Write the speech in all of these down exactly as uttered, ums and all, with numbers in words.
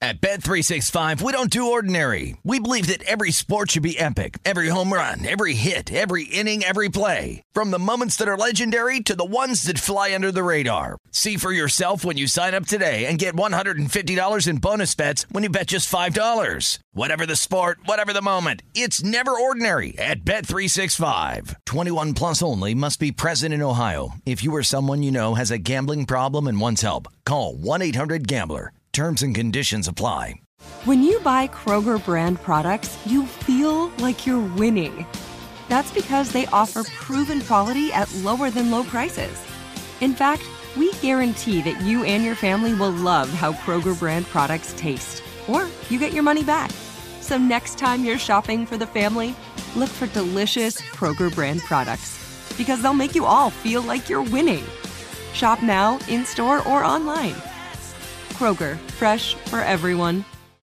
At Bet three sixty-five, we don't do ordinary. We believe that every sport should be epic. Every home run, every hit, every inning, every play. From the moments that are legendary to the ones that fly under the radar. See for yourself when you sign up today and get one hundred fifty dollars in bonus bets when you bet just five dollars. Whatever the sport, whatever the moment, it's never ordinary at Bet three sixty-five. twenty-one plus only. Must be present in Ohio. If you or someone you know has a gambling problem and wants help, call one eight hundred gambler. Terms and conditions apply. When you buy Kroger brand products, you feel like you're winning. That's because they offer proven quality at lower than low prices. In fact, we guarantee that you and your family will love how Kroger brand products taste, or you get your money back. So next time you're shopping for the family, look for delicious Kroger brand products, because they'll make you all feel like you're winning. Shop now, in-store, or online. Kroger, fresh for everyone.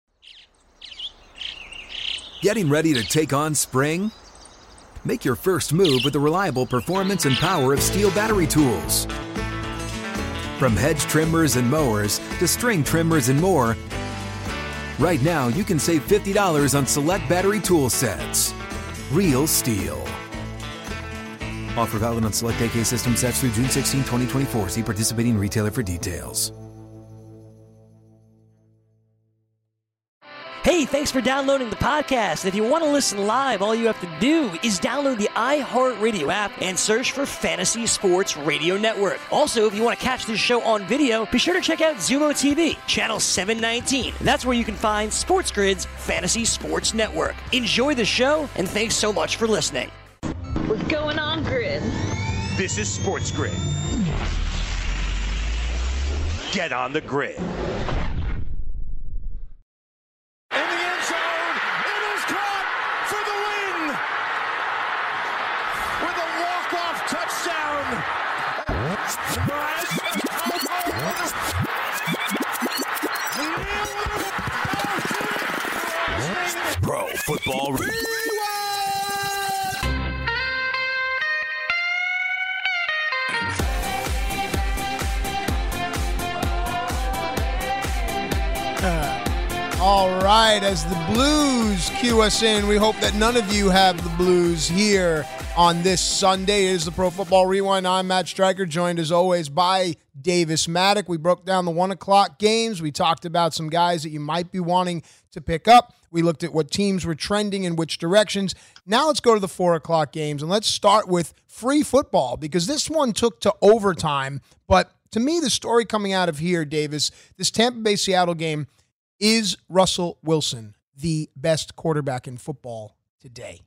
Getting ready to take on spring? Make your first move with the reliable performance and power of Steel battery tools. From hedge trimmers and mowers to string trimmers and more, right now you can save fifty dollars on select battery tool sets. Real Steel. Offer valid on select A K system sets through June sixteenth, twenty twenty-four. See participating retailer for details. Hey, thanks for downloading the podcast. If you want to listen live, all you have to do is download the iHeartRadio app and search for Fantasy Sports Radio Network. Also, if you want to catch this show on video, be sure to check out Zumo T V, channel seven nineteen. That's where you can find Sports Grid's Fantasy Sports Network. Enjoy the show, and thanks so much for listening. What's going on, Grid? This is Sports Grid. Get on the grid. Pro Football Rewind. Uh, all right, as the Blues cue us in, we hope that none of you have the Blues here on this Sunday. It is the Pro Football Rewind. I'm Matt Stryker, joined as always by Davis Maddock. We broke down the one o'clock games. We talked about some guys that you might be wanting to pick up. We looked at what teams were trending in which directions. Now let's go to the four o'clock games, and let's start with free football, because this one took to overtime. But to me, the story coming out of here, Davis, this Tampa Bay-Seattle game, is Russell Wilson the best quarterback in football today?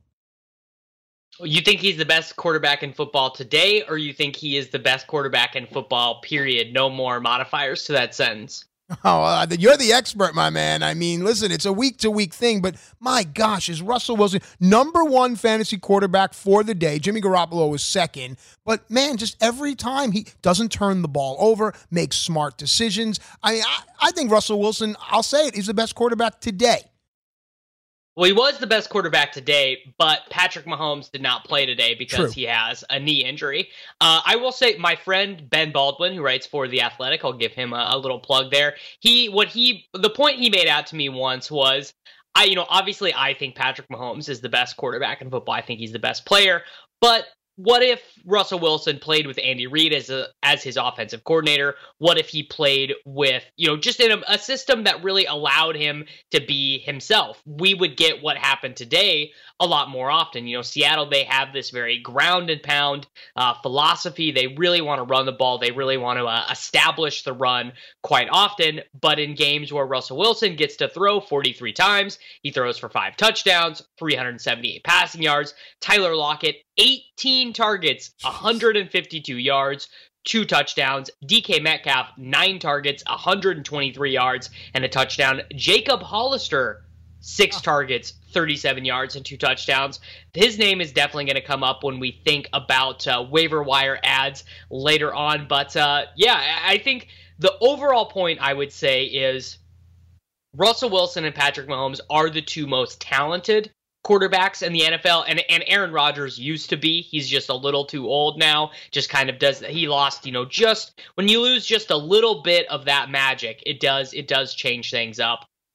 You think he's the best quarterback in football today, or you think he is the best quarterback in football, period? No more modifiers to that sentence. Oh, uh, you're the expert, my man. I mean, listen, it's a week-to-week thing, but my gosh, is Russell Wilson number one fantasy quarterback for the day? Jimmy Garoppolo was second, but man, just every time he doesn't turn the ball over, makes smart decisions. I mean, I, I think Russell Wilson, I'll say it, he's the best quarterback today. Well, he was the best quarterback today, but Patrick Mahomes did not play today because True. he has a knee injury. Uh, I will say my friend Ben Baldwin, who writes for The Athletic, I'll give him a, a little plug there. He, what he, the point he made out to me once was, I, you know, obviously I think Patrick Mahomes is the best quarterback in football. I think he's the best player, but what if Russell Wilson played with Andy Reid as a as his offensive coordinator? What if he played with, you know, just in a, a system that really allowed him to be himself? We would get what happened today a lot more often. You know, Seattle, they have this very ground and pound uh, philosophy. They really want to run the ball. They really want to uh, establish the run quite often. But in games where Russell Wilson gets to throw forty-three times, he throws for five touchdowns, three hundred seventy-eight passing yards. Tyler Lockett, eighteen targets, one hundred fifty-two yards, two touchdowns. D K Metcalf, nine targets, one hundred twenty-three yards, and a touchdown. Jacob Hollister, six targets, thirty-seven yards, and two touchdowns. His name is definitely going to come up when we think about uh, waiver wire ads later on. But uh, yeah, I think the overall point I would say is Russell Wilson and Patrick Mahomes are the two most talented quarterbacks in the N F L, and and Aaron Rodgers used to be. He's just a little too old now. Just kind of does. He lost, you know, just when you lose just a little bit of that magic, it does it does change things up.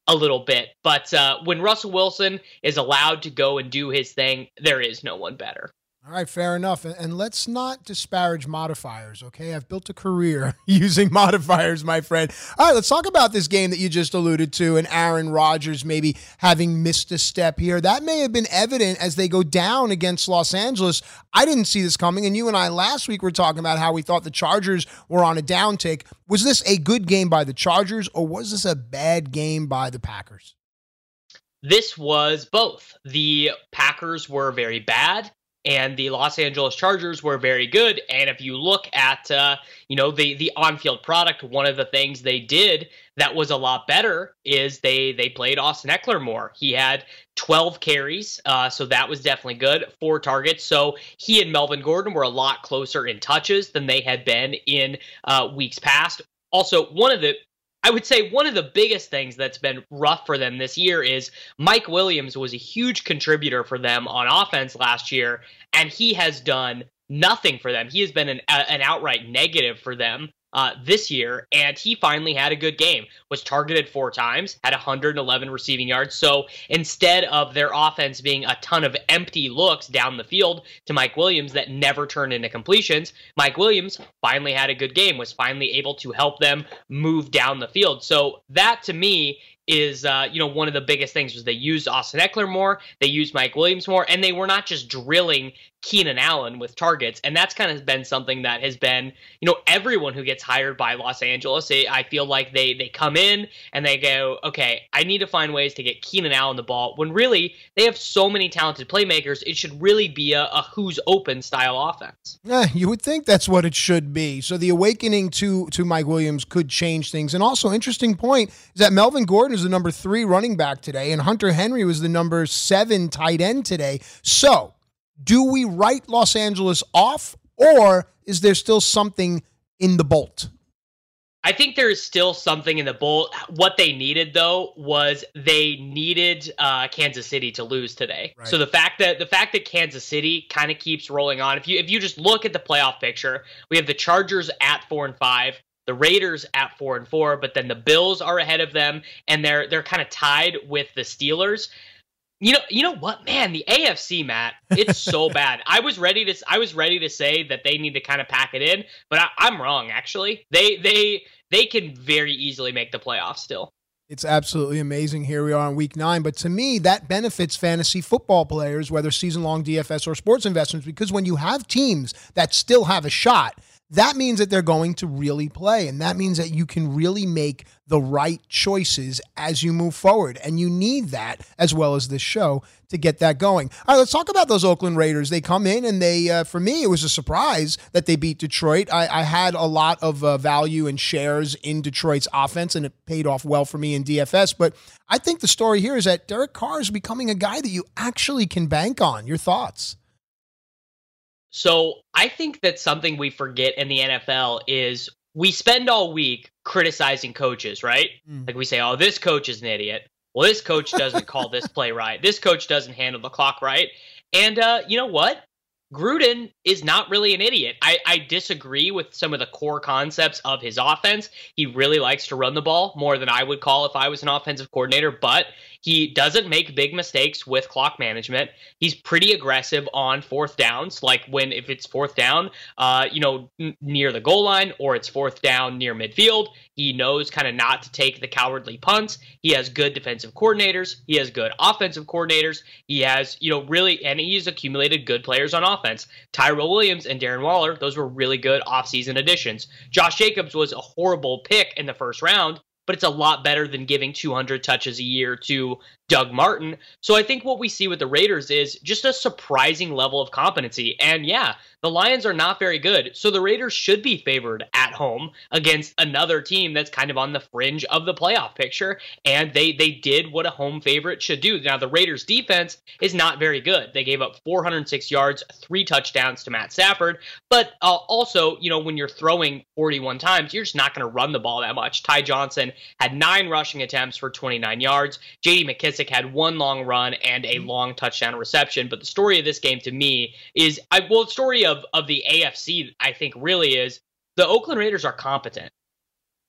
a little bit. But uh, when Russell Wilson is allowed to go and do his thing, there is no one better. All right, fair enough. And let's not disparage modifiers, okay? I've built a career using modifiers, my friend. All right, let's talk about this game that you just alluded to and Aaron Rodgers maybe having missed a step here. That may have been evident as they go down against Los Angeles. I didn't see this coming, and you and I last week were talking about how we thought the Chargers were on a downtick. Was this a good game by the Chargers, or was this a bad game by the Packers? This was both. The Packers were very bad, and the Los Angeles Chargers were very good. And if you look at, uh, you know, the the on-field product, one of the things they did that was a lot better is they they played Austin Eckler more. He had twelve carries, uh, so that was definitely good. Four targets. So he and Melvin Gordon were a lot closer in touches than they had been in uh, weeks past. Also, one of the I would say one of the biggest things that's been rough for them this year is Mike Williams was a huge contributor for them on offense last year, and he has done nothing for them. He has been an, an outright negative for them uh, this year, and he finally had a good game, was targeted four times, had one hundred eleven receiving yards. So instead of their offense being a ton of empty looks down the field to Mike Williams that never turned into completions, Mike Williams finally had a good game, was finally able to help them move down the field. So that, to me, is, uh, you know, one of the biggest things was they used Austin Eckler more, they used Mike Williams more, and they were not just drilling Keenan Allen with targets. And that's kind of been something that has been, you know, everyone who gets hired by Los Angeles, they, I feel like they they come in and they go, okay, I need to find ways to get Keenan Allen the ball, when really they have so many talented playmakers, it should really be a, a who's open style offense. Yeah, you would think that's what it should be. So the awakening to, to Mike Williams could change things. And also, interesting point is that Melvin Gordon is the number three running back today, and Hunter Henry was the number seven tight end today. So, do we write Los Angeles off, or is there still something in the bolt? I think there is still something in the bolt. What they needed, though, was they needed uh, Kansas City to lose today. Right. So the fact that the fact that Kansas City kind of keeps rolling on. If you if you just look at the playoff picture, we have the Chargers at four and five. The Raiders at four and four, but then the Bills are ahead of them, and they're they're kind of tied with the Steelers. You know, you know what, man? The A F C, Matt, it's so bad. I was ready to I was ready to say that they need to kind of pack it in, but I, I'm wrong. Actually, they they they can very easily make the playoffs still. It's absolutely amazing. Here we are on week nine. But to me, that benefits fantasy football players, whether season-long D F S or sports investments, because when you have teams that still have a shot, that means that they're going to really play. And that means that you can really make the right choices as you move forward. And you need that, as well as this show, to get that going. All right, let's talk about those Oakland Raiders. They come in and they, uh, for me, it was a surprise that they beat Detroit. I, I had a lot of uh, value and shares in Detroit's offense, and it paid off well for me in D F S. But I think the story here is that Derek Carr is becoming a guy that you actually can bank on. Your thoughts? So I think that something we forget in the N F L is we spend all week criticizing coaches, right? Mm. Like we say, oh, this coach is an idiot. Well, this coach doesn't call this play right. This coach doesn't handle the clock right. And uh, you know what? Gruden is not really an idiot. I, I disagree with some of the core concepts of his offense. He really likes to run the ball more than I would call if I was an offensive coordinator, but he doesn't make big mistakes with clock management. He's pretty aggressive on fourth downs, like when if it's fourth down, uh, you know, n- near the goal line, or it's fourth down near midfield. He knows kind of not to take the cowardly punts. He has good defensive coordinators. He has good offensive coordinators. He has, you know, really, and he's accumulated good players on offense. Tyrell Williams and Darren Waller, those were really good offseason additions. Josh Jacobs was a horrible pick in the first round, but it's a lot better than giving two hundred touches a year to Doug Martin. So I think what we see with the Raiders is just a surprising level of competency. And yeah, the Lions are not very good, so the Raiders should be favored at home against another team that's kind of on the fringe of the playoff picture. And they they did what a home favorite should do. Now, the Raiders defense is not very good. They gave up four hundred six yards, three touchdowns to Matt Stafford. But uh, also, you know, when you're throwing forty-one times, you're just not going to run the ball that much. Ty Johnson had nine rushing attempts for twenty-nine yards. J D McKissick had one long run and a long touchdown reception. But the story of this game to me is, I, well, the story of, of the A F C, I think, really is the Oakland Raiders are competent. Hmm.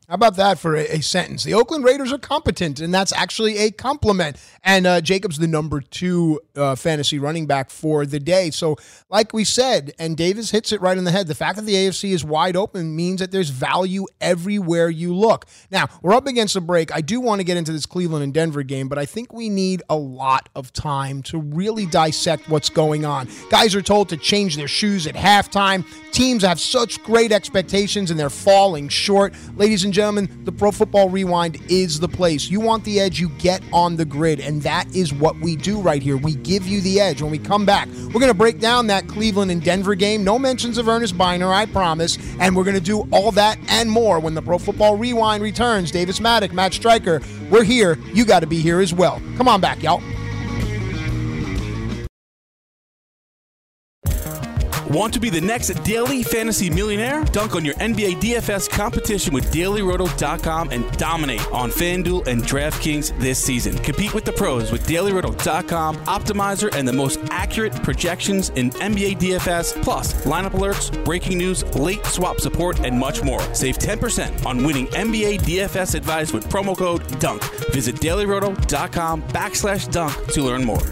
How about that for a, a sentence? The Oakland Raiders are competent, and that's actually a compliment. And uh, Jacobs, the number two uh, fantasy running back for the day. So, like we said, and Davis hits it right in the head, the fact that the A F C is wide open means that there's value everywhere you look. Now, we're up against a break. I do want to get into this Cleveland and Denver game, but I think we need a lot of time to really dissect what's going on. Guys are told to change their shoes at halftime. Teams have such great expectations, and they're falling short. Ladies and gentlemen, the Pro Football Rewind is the place. You want the edge, you get on the grid, and that is what we do right here. We give you the edge. When we come back, we're going to break down that Cleveland and Denver game. No mentions of Ernest Biner, I promise, and we're going to do all that and more when the Pro Football Rewind returns. Davis Maddock, Matt Stryker, we're here. You got to be here as well. Come on back, y'all. Want to be the next daily fantasy millionaire? Dunk on your N B A D F S competition with Daily Roto dot com and dominate on FanDuel and DraftKings this season. Compete with the pros with Daily Roto dot com, Optimizer, and the most accurate projections in N B A D F S, plus lineup alerts, breaking news, late swap support, and much more. Save ten percent on winning N B A D F S advice with promo code DUNK. Visit Daily Roto dot com backslash dunk to learn more.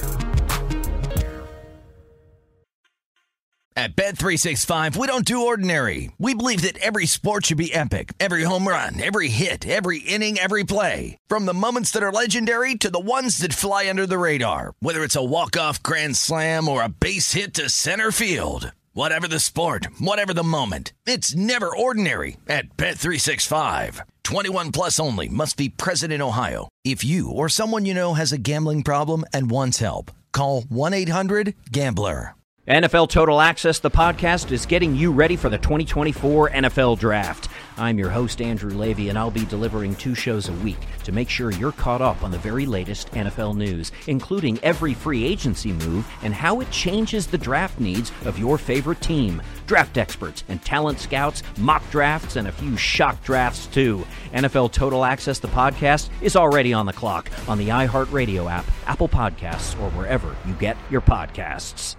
At Bet three sixty-five, we don't do ordinary. We believe that every sport should be epic. Every home run, every hit, every inning, every play. From the moments that are legendary to the ones that fly under the radar. Whether it's a walk-off grand slam or a base hit to center field. Whatever the sport, whatever the moment. It's never ordinary at Bet three sixty-five. twenty-one plus only. Must be present in Ohio. If you or someone you know has a gambling problem and wants help, call one eight hundred gambler. N F L Total Access, the podcast, is getting you ready for the twenty twenty-four N F L Draft. I'm your host, Andrew Levy, and I'll be delivering two shows a week to make sure you're caught up on the very latest N F L news, including every free agency move and how it changes the draft needs of your favorite team. Draft experts and talent scouts, mock drafts, and a few shock drafts, too. N F L Total Access, the podcast, is already on the clock on the iHeartRadio app, Apple Podcasts, or wherever you get your podcasts.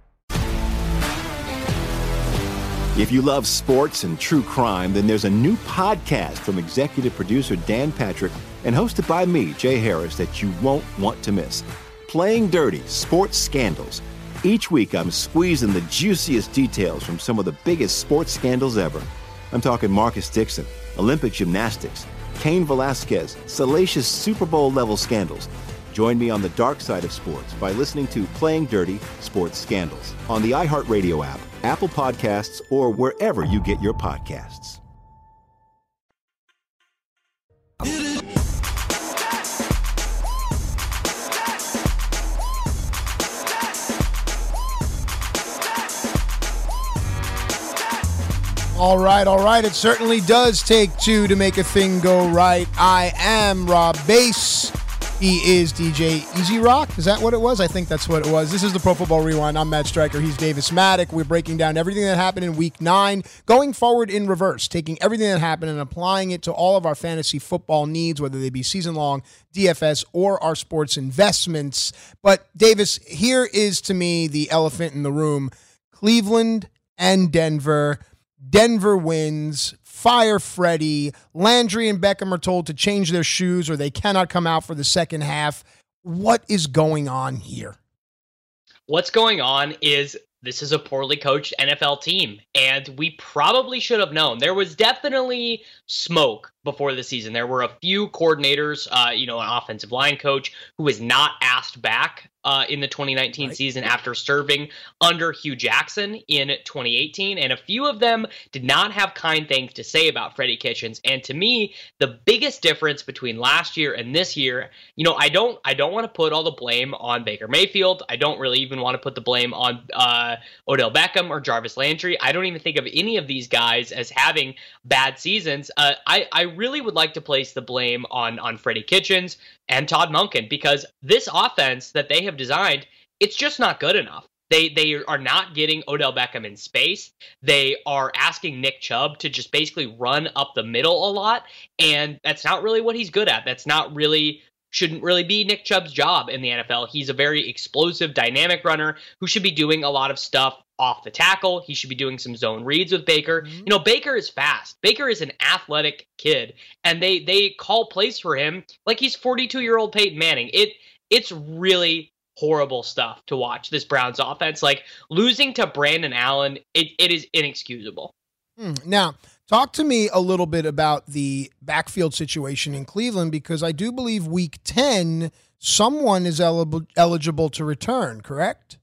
If you love sports and true crime, then there's a new podcast from executive producer Dan Patrick and hosted by me, Jay Harris, that you won't want to miss. Playing Dirty: Sports Scandals. Each week, I'm squeezing the juiciest details from some of the biggest sports scandals ever. I'm talking Marcus Dixon, Olympic gymnastics, Cain Velasquez, salacious Super Bowl-level scandals. Join me on the dark side of sports by listening to Playing Dirty: Sports Scandals on the iHeartRadio app, Apple Podcasts, or wherever you get your podcasts. All right, all right. It certainly does take two to make a thing go right. I am Rob Bass. He is D J Easy Rock. Is that what it was? I think that's what it was. This is the Pro Football Rewind. I'm Matt Stryker. He's Davis Maddock. We're breaking down everything that happened in week nine, going forward in reverse, taking everything that happened and applying it to all of our fantasy football needs, whether they be season-long, D F S, or our sports investments. But, Davis, here is, to me, the elephant in the room. Cleveland and Denver. Denver wins. Fire Freddie. Landry and Beckham are told to change their shoes or they cannot come out for the second half. What is going on here? What's going on is this is a poorly coached N F L team, and we probably should have known. There was definitely smoke before the season. There were a few coordinators, uh, you know, an offensive line coach who was not asked back Uh, in the twenty nineteen right. season after serving under Hugh Jackson in twenty eighteen. And a few of them did not have kind things to say about Freddie Kitchens. And to me, the biggest difference between last year and this year, you know, I don't I don't want to put all the blame on Baker Mayfield. I don't really even want to put the blame on uh, Odell Beckham or Jarvis Landry. I don't even think of any of these guys as having bad seasons. Uh, I, I really would like to place the blame on, on Freddie Kitchens and Todd Monken, because this offense that they have designed, it's just not good enough. They they are not getting Odell Beckham in space. They are asking Nick Chubb to just basically run up the middle a lot, and that's not really what he's good at. That's not really shouldn't really be Nick Chubb's job in the N F L. He's a very explosive, dynamic runner who should be doing a lot of stuff off the tackle. He should be doing some zone reads with Baker. Mm-hmm. You know, Baker is fast. Baker is an athletic kid, and they they call plays for him like he's forty-two-year-old Peyton Manning. It It's really horrible stuff to watch, this Browns offense. Like, losing to Brandon Allen, it, it is inexcusable. Hmm. Now, talk to me a little bit about the backfield situation in Cleveland, because I do believe week ten, someone is eligible eligible to return, correct?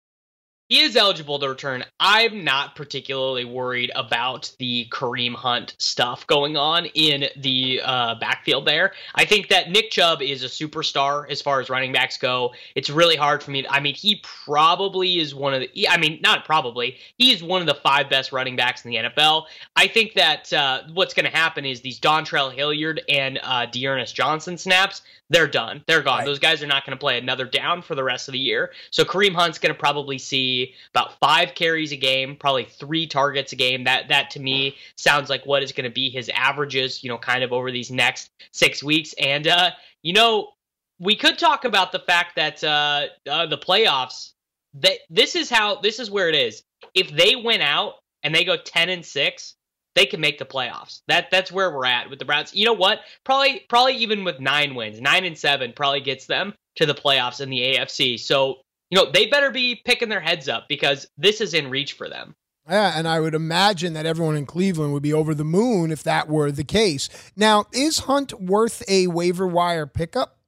He is eligible to return. I'm not particularly worried about the Kareem Hunt stuff going on in the uh, backfield there. I think that Nick Chubb is a superstar as far as running backs go. It's really hard for me. To, I mean, he probably is one of the, I mean, not probably, he is one of the five best running backs in the N F L. I think that uh, what's going to happen is these Dontrell Hilliard and uh, Dearness Johnson snaps, they're done. They're gone. Right. Those guys are not going to play another down for the rest of the year. So Kareem Hunt's going to probably see about five carries a game, probably three targets a game. That, that to me sounds like what is going to be his averages, you know, kind of over these next six weeks. And, uh, you know, we could talk about the fact that uh, uh, the playoffs, that this is how, this is where it is. If they win out and they go ten and six, they can make the playoffs. That that's where we're at with the Browns. You know what? Probably probably even with nine wins, nine and seven probably gets them to the playoffs in the A F C. So, you know, they better be picking their heads up, because this is in reach for them. Yeah, and I would imagine that everyone in Cleveland would be over the moon if that were the case. Now, is Hunt worth a waiver wire pickup?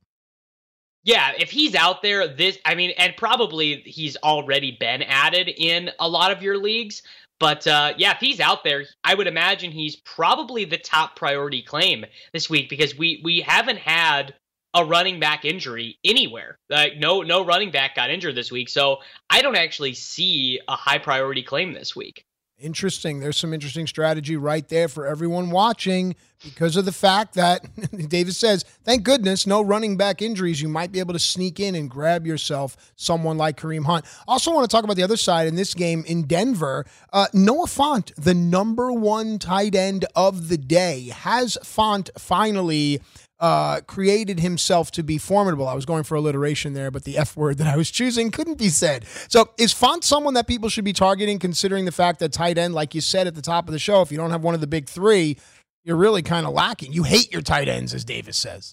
Yeah, if he's out there, this, I mean, and probably he's already been added in a lot of your leagues. But, uh, yeah, if he's out there, I would imagine he's probably the top priority claim this week, because we we haven't had a running back injury anywhere. Like, no no running back got injured this week, so I don't actually see a high priority claim this week. Interesting. There's some interesting strategy right there for everyone watching, because of the fact that Davis says, thank goodness, no running back injuries. You might be able to sneak in and grab yourself someone like Kareem Hunt. Also want to talk about the other side in this game in Denver. Uh, Noah Fant, the number one tight end of the day. Has Fant finally Uh, created himself to be formidable? I was going for alliteration there, but the F word that I was choosing couldn't be said. So is Fant someone that people should be targeting, considering the fact that tight end, like you said at the top of the show, if you don't have one of the big three, you're really kind of lacking. You hate your tight ends, as Davis says.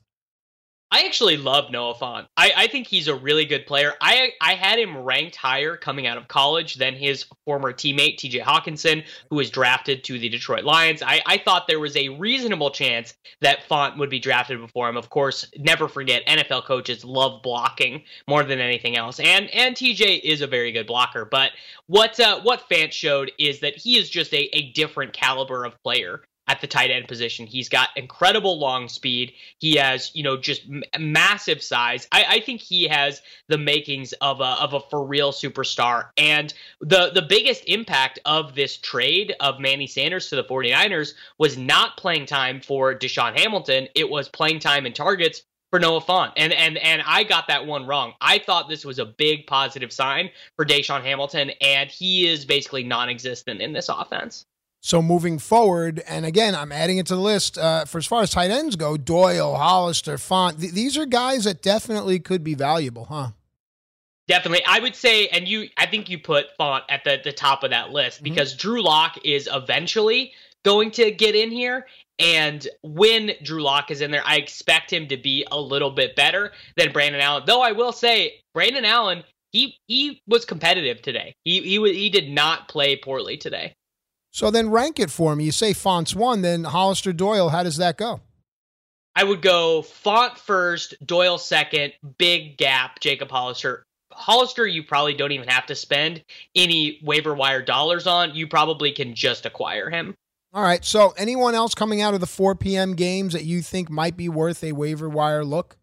I actually love Noah Fant. I, I think he's a really good player. I I had him ranked higher coming out of college than his former teammate, T J Hawkinson, who was drafted to the Detroit Lions. I, I thought there was a reasonable chance that Fant would be drafted before him. Of course, never forget, N F L coaches love blocking more than anything else. And and T J is a very good blocker. But what uh, what Fant showed is that he is just a, a different caliber of player at the tight end position. He's got incredible long speed. He has, you know, just m- massive size. I, I think he has the makings of a of a for real superstar. And the the biggest impact of this trade of Manny Sanders to the 49ers was not playing time for Deshaun Hamilton. It was playing time and targets for Noah Fant. And and and I got that one wrong. I thought this was a big positive sign for Deshaun Hamilton, and he is basically non-existent in this offense. So moving forward, and again, I'm adding it to the list, uh, for as far as tight ends go, Doyle, Hollister, Fant, th- these are guys that definitely could be valuable, huh? Definitely. I would say, and you, I think you put Fant at the, the top of that list, mm-hmm. because Drew Lock is eventually going to get in here. And when Drew Lock is in there, I expect him to be a little bit better than Brandon Allen. Though I will say, Brandon Allen, he he was competitive today. He he he did not play poorly today. So then rank it for me. You say Fant's one, then Hollister, Doyle, how does that go? I would go Fant first, Doyle second, big gap, Jacob Hollister. Hollister, you probably don't even have to spend any waiver wire dollars on. You probably can just acquire him. All right, so anyone else coming out of the four p.m. games that you think might be worth a waiver wire look?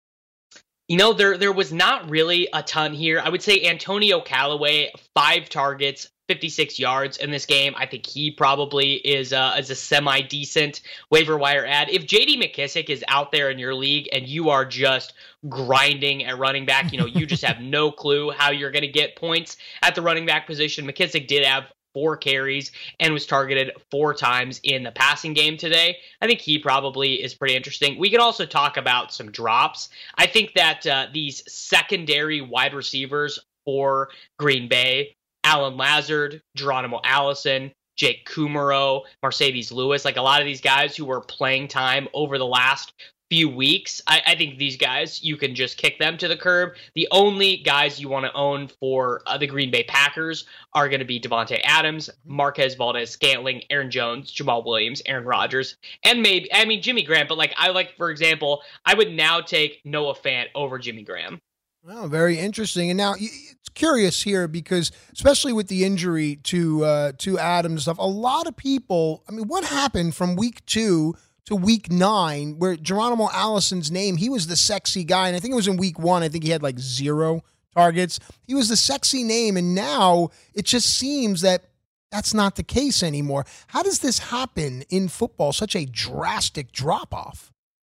You know, there there was not really a ton here. I would say Antonio Callaway, five targets, fifty-six yards in this game. I think he probably is a, is a semi-decent waiver wire ad. If J D McKissic is out there in your league and you are just grinding at running back, you know, you just have no clue how you're going to get points at the running back position. McKissic did have four carries and was targeted four times in the passing game today. I think he probably is pretty interesting. We can also talk about some drops. I think that uh, these secondary wide receivers for Green Bay Alan Lazard, Geronimo Allison, Jake Kumaro, Mercedes Lewis, like a lot of these guys who were playing time over the last few weeks, I, I think these guys, you can just kick them to the curb. The only guys you want to own for uh, the Green Bay Packers are going to be Devontae Adams, Marquez Valdes-Scantling, Aaron Jones, Jamal Williams, Aaron Rodgers, and maybe, I mean, Jimmy Graham. But like, I like, for example, I would now take Noah Fant over Jimmy Graham. Well, very interesting. And now it's curious here because, especially with the injury to uh, to Adams and stuff, a lot of people, I mean, what happened from week two to week nine where Geronimo Allison's name, he was the sexy guy. And I think it was in week one, I think he had like zero targets. He was the sexy name. And now it just seems that that's not the case anymore. How does this happen in football, such a drastic drop-off?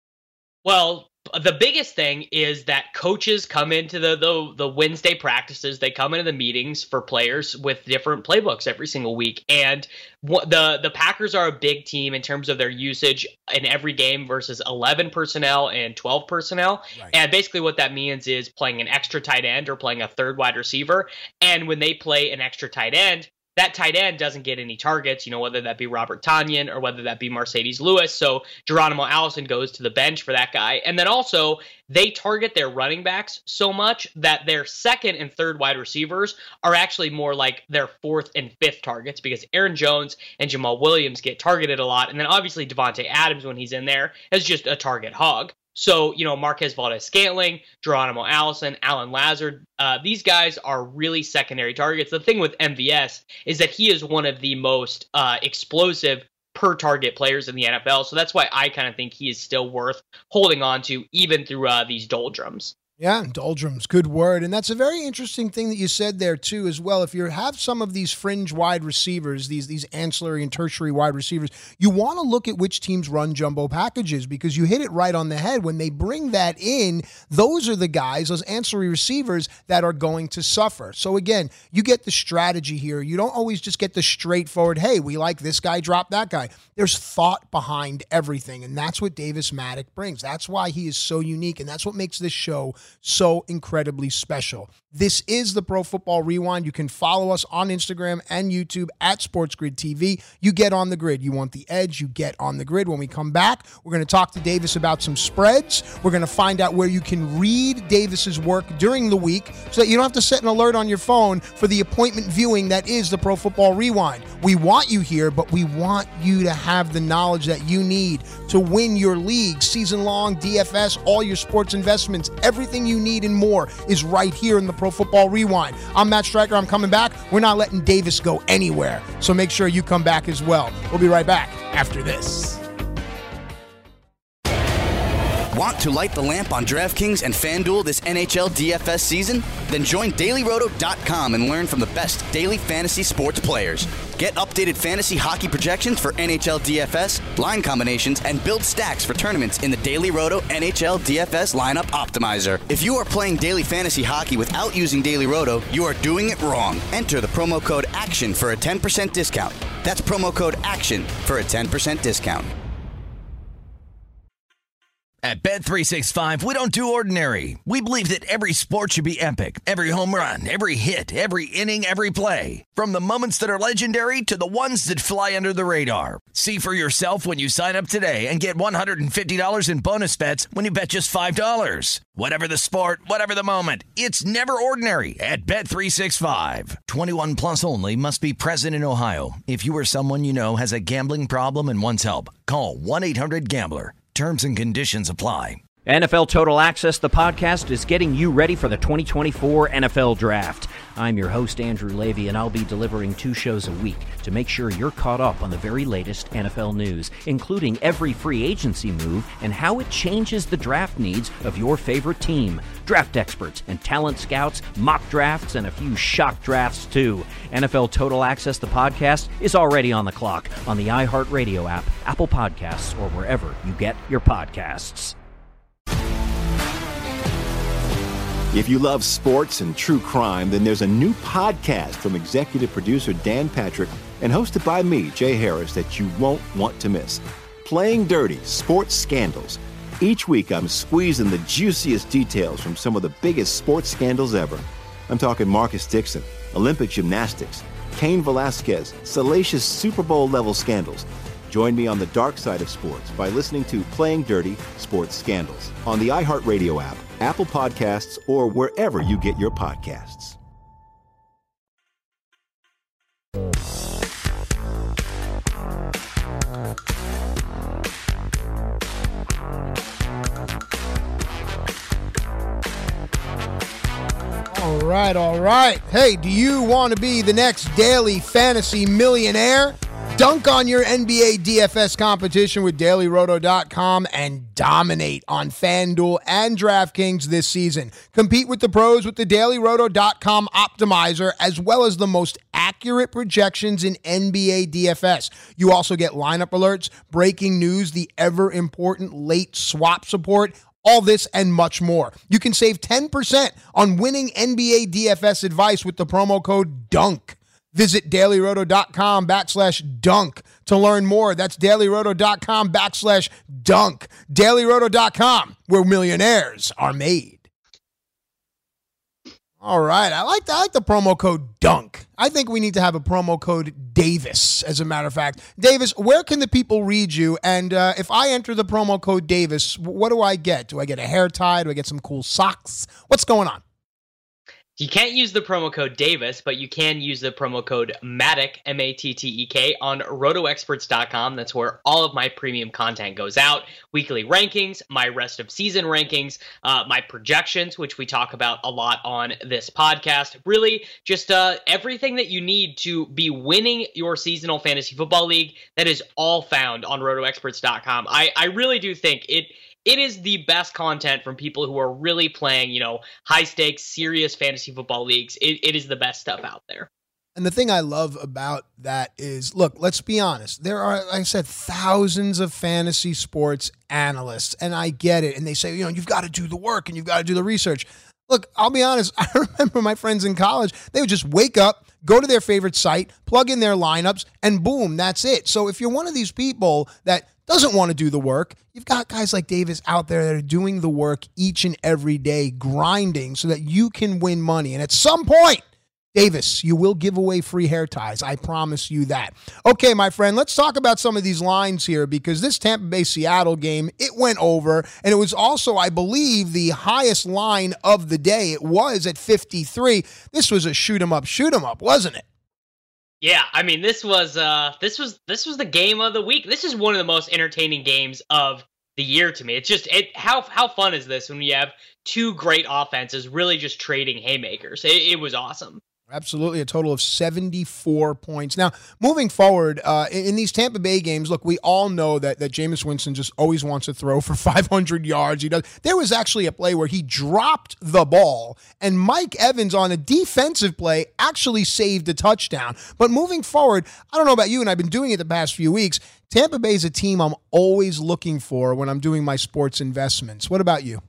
Well, the biggest thing is that coaches come into the, the the Wednesday practices. They come into the meetings for players with different playbooks every single week. And what the, the Packers are a big team in terms of their usage in every game versus eleven personnel and twelve personnel. Right. And basically what that means is playing an extra tight end or playing a third wide receiver. And when they play an extra tight end, that tight end doesn't get any targets, you know, whether that be Robert Tonyan or whether that be Mercedes Lewis. So Geronimo Allison goes to the bench for that guy. And then also they target their running backs so much that their second and third wide receivers are actually more like their fourth and fifth targets because Aaron Jones and Jamal Williams get targeted a lot. And then obviously Devontae Adams, when he's in there, is just a target hog. So, you know, Marquez Valdes-Scantling, Geronimo Allison, Alan Lazard, uh, these guys are really secondary targets. The thing with M V S is that he is one of the most uh, explosive per target players in the N F L. So that's why I kind of think he is still worth holding on to even through uh, these doldrums. Yeah, doldrums, good word. And that's a very interesting thing that you said there, too, as well. If you have some of these fringe wide receivers, these these ancillary and tertiary wide receivers, you want to look at which teams run jumbo packages because you hit it right on the head. When they bring that in, those are the guys, those ancillary receivers that are going to suffer. So, again, you get the strategy here. You don't always just get the straightforward, hey, we like this guy, drop that guy. There's thought behind everything, and that's what Davis Mattek brings. That's why he is so unique, and that's what makes this show so incredibly special. This is the Pro Football Rewind. You can follow us on Instagram and YouTube at SportsGrid T V. You get on the grid. You want the edge, you get on the grid. When we come back, we're going to talk to Davis about some spreads. We're going to find out where you can read Davis's work during the week so that you don't have to set an alert on your phone for the appointment viewing that is the Pro Football Rewind. We want you here, but we want you to have the knowledge that you need to win your league, season-long, D F S, all your sports investments, everything you need and more is right here in the Pro Football Rewind. I'm Matt Stryker. I'm coming back. We're not letting Davis go anywhere, so make sure you come back as well. We'll be right back after this. Want to light the lamp on DraftKings and FanDuel this N H L D F S season? Then join Daily Roto dot com and learn from the best daily fantasy sports players. Get updated fantasy hockey projections for N H L D F S, line combinations, and build stacks for tournaments in the Daily Roto N H L D F S Lineup Optimizer. If you are playing daily fantasy hockey without using Daily Roto, you are doing it wrong. Enter the promo code ACTION for a ten percent discount. That's promo code ACTION for a ten percent discount. At Bet three sixty-five, we don't do ordinary. We believe that every sport should be epic. Every home run, every hit, every inning, every play. From the moments that are legendary to the ones that fly under the radar. See for yourself when you sign up today and get one hundred fifty dollars in bonus bets when you bet just five dollars. Whatever the sport, whatever the moment, it's never ordinary at Bet three sixty-five. twenty-one plus only. Must be present in Ohio. If you or someone you know has a gambling problem and wants help, call one eight hundred gambler. Terms and conditions apply. N F L Total Access, the podcast, is getting you ready for the twenty twenty-four N F L Draft. I'm your host, Andrew Levy, and I'll be delivering two shows a week to make sure you're caught up on the very latest N F L news, including every free agency move and how it changes the draft needs of your favorite team. Draft experts and talent scouts, mock drafts, and a few shock drafts, too. N F L Total Access, the podcast, is already on the clock on the iHeartRadio app, Apple Podcasts, or wherever you get your podcasts. If you love sports and true crime, then there's a new podcast from executive producer Dan Patrick and hosted by me, Jay Harris, that you won't want to miss. Playing Dirty: Sports Scandals. Each week, I'm squeezing the juiciest details from some of the biggest sports scandals ever. I'm talking Marcus Dixon, Olympic gymnastics, Cain Velasquez, salacious Super Bowl-level scandals. Join me on the dark side of sports by listening to Playing Dirty Sports Scandals on the iHeartRadio app, Apple Podcasts, or wherever you get your podcasts. All right, all right. Hey, do you want to be the next daily fantasy millionaire? Dunk on your N B A D F S competition with Daily Roto dot com and dominate on FanDuel and DraftKings this season. Compete with the pros with the Daily Roto dot com optimizer, as well as the most accurate projections in N B A D F S. You also get lineup alerts, breaking news, the ever-important late swap support, all this and much more. You can save ten percent on winning N B A D F S advice with the promo code DUNK. Visit Daily Roto dot com backslash dunk to learn more. That's Daily Roto dot com backslash dunk. Daily Roto dot com, where millionaires are made. All right. I like, the, I like the promo code DUNK. I think we need to have a promo code Davis, as a matter of fact. Davis, where can the people read you? And uh, if I enter the promo code Davis, what do I get? Do I get a hair tie? Do I get some cool socks? What's going on? You can't use the promo code Davis, but you can use the promo code Mattek, M A T T E K, on roto experts dot com. That's where all of my premium content goes out. Weekly rankings, my rest of season rankings, uh, my projections, which we talk about a lot on this podcast. Really, just uh, everything that you need to be winning your seasonal fantasy football league, that is all found on roto experts dot com. I, I really do think it... It is the best content from people who are really playing, you know, high-stakes, serious fantasy football leagues. It, it is the best stuff out there. And the thing I love about that is, look, let's be honest. There are, like I said, thousands of fantasy sports analysts, and I get it. And they say, you know, you've got to do the work and you've got to do the research. Look, I'll be honest. I remember my friends in college, they would just wake up, go to their favorite site, plug in their lineups, and boom, that's it. So if you're one of these people that doesn't want to do the work, you've got guys like Davis out there that are doing the work each and every day, grinding so that you can win money. And at some point, Davis, you will give away free hair ties. I promise you that. Okay, my friend, let's talk about some of these lines here, because this Tampa Bay-Seattle game, it went over, and it was also, I believe, the highest line of the day. It was at fifty-three. This was a shoot 'em up, shoot 'em up, wasn't it? Yeah, I mean, this was uh, this was this was the game of the week. This is one of the most entertaining games of the year to me. It's just it how how fun is this when you have two great offenses really just trading haymakers? It, it was awesome. Absolutely, a total of seventy-four points. Now, moving forward, uh, in, in these Tampa Bay games, look, we all know that that Jameis Winston just always wants to throw for five hundred yards. He does. There was actually a play where he dropped the ball, and Mike Evans on a defensive play actually saved a touchdown. But moving forward, I don't know about you, and I've been doing it the past few weeks, Tampa Bay is a team I'm always looking for when I'm doing my sports investments. What about you?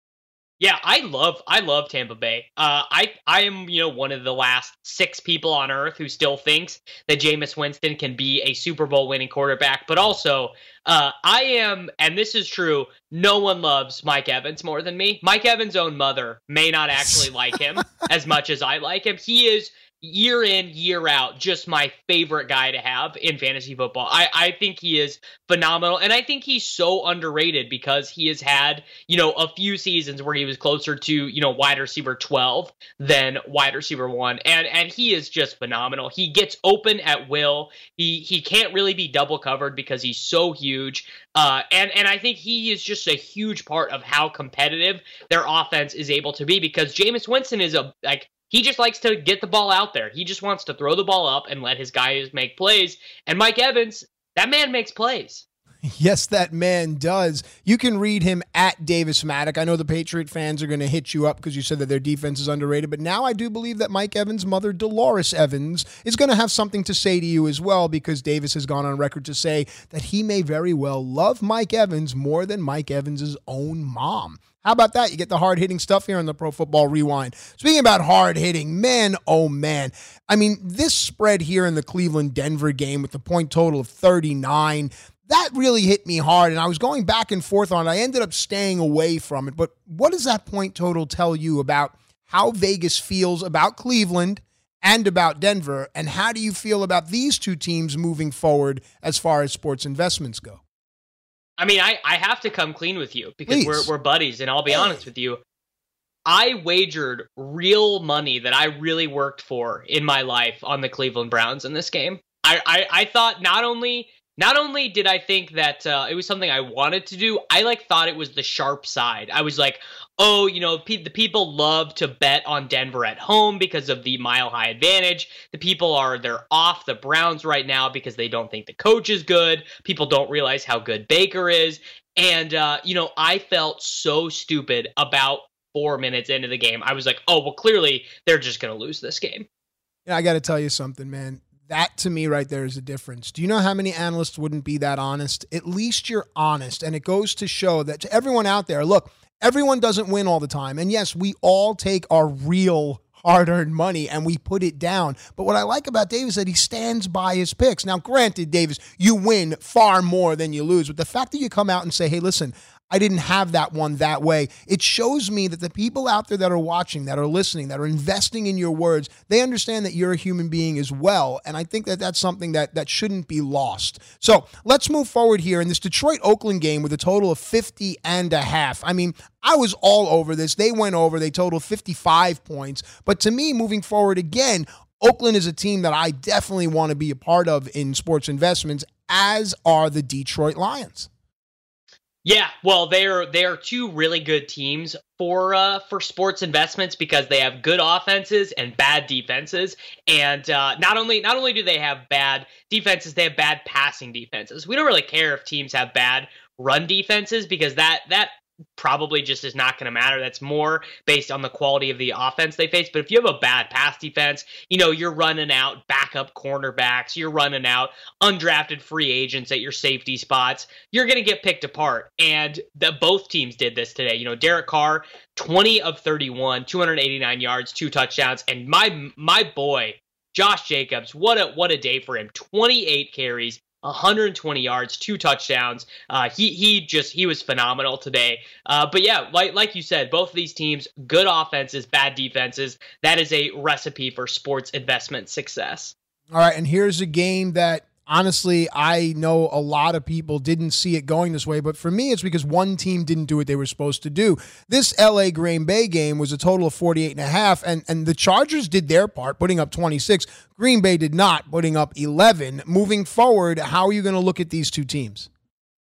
Yeah, I love I love Tampa Bay. Uh, I I am you know one of the last six people on earth who still thinks that Jameis Winston can be a Super Bowl winning quarterback. But also, uh, I am, and this is true, no one loves Mike Evans more than me. Mike Evans' own mother may not actually like him as much as I like him. He is, year in, year out, just my favorite guy to have in fantasy football. I, I think he is phenomenal, and I think he's so underrated because he has had, you know, a few seasons where he was closer to, you know, wide receiver twelve than wide receiver one, and and he is just phenomenal. He gets open at will. He he can't really be double covered because he's so huge, uh, and, and I think he is just a huge part of how competitive their offense is able to be, because Jameis Winston is a, like, he just likes to get the ball out there. He just wants to throw the ball up and let his guys make plays. And Mike Evans, that man makes plays. Yes, that man does. You can read him at Davis Mattek. I know the Patriot fans are going to hit you up because you said that their defense is underrated, but now I do believe that Mike Evans' mother, Dolores Evans, is going to have something to say to you as well, because Davis has gone on record to say that he may very well love Mike Evans more than Mike Evans' own mom. How about that? You get the hard-hitting stuff here on the Pro Football Rewind. Speaking about hard-hitting, man, oh man. I mean, this spread here in the Cleveland-Denver game with the point total of thirty-nine, that really hit me hard, and I was going back and forth on it. I ended up staying away from it. But what does that point total tell you about how Vegas feels about Cleveland and about Denver? And how do you feel about these two teams moving forward as far as sports investments go? I mean, I, I have to come clean with you because we're we're buddies, and I'll be honest with you. I wagered real money that I really worked for in my life on the Cleveland Browns in this game. I, I, I thought not only not only did I think that uh, it was something I wanted to do, I like thought it was the sharp side. I was like, oh, you know, pe- the people love to bet on Denver at home because of the mile high advantage. The people are they're off the Browns right now because they don't think the coach is good. People don't realize how good Baker is. And, uh, you know, I felt so stupid about four minutes into the game. I was like, oh, well, clearly they're just going to lose this game. Yeah, I got to tell you something, man. That, to me, right there is a difference. Do you know how many analysts wouldn't be that honest? At least you're honest, and it goes to show that to everyone out there, look, everyone doesn't win all the time. And yes, we all take our real hard-earned money and we put it down. But what I like about Davis is that he stands by his picks. Now, granted, Davis, you win far more than you lose. But the fact that you come out and say, hey, listen, I didn't have that one that way. It shows me that the people out there that are watching, that are listening, that are investing in your words, they understand that you're a human being as well. And I think that that's something that, that shouldn't be lost. So let's move forward here in this Detroit-Oakland game with a total of fifty and a half. I mean, I was all over this. They went over. They totaled fifty-five points. But to me, moving forward again, Oakland is a team that I definitely want to be a part of in sports investments, as are the Detroit Lions. Yeah, well, they're they're two really good teams for uh, for sports investments because they have good offenses and bad defenses. And uh, not only not only do they have bad defenses, they have bad passing defenses. We don't really care if teams have bad run defenses because that that probably just is not going to matter. That's more based on the quality of the offense they face. But if you have a bad pass defense, you know, you're running out backup cornerbacks, you're running out undrafted free agents at your safety spots, you're going to get picked apart. And the, both teams did this today. You know, Derek Carr, twenty of thirty-one, two hundred eighty-nine yards, two touchdowns. And my my boy, Josh Jacobs, what a what a day for him. twenty-eight carries, one hundred twenty yards, two touchdowns. Uh, he he just he was phenomenal today. Uh, but yeah, like like you said, both of these teams, good offenses, bad defenses. That is a recipe for sports investment success. All right, and here's a game that honestly I know a lot of people didn't see it going this way, but for me it's because one team didn't do what they were supposed to do. This L A Green Bay game was a total of forty-eight and a half, and and the Chargers did their part, putting up twenty-six. Green Bay did not, putting up eleven. Moving forward, how are you going to look at these two teams?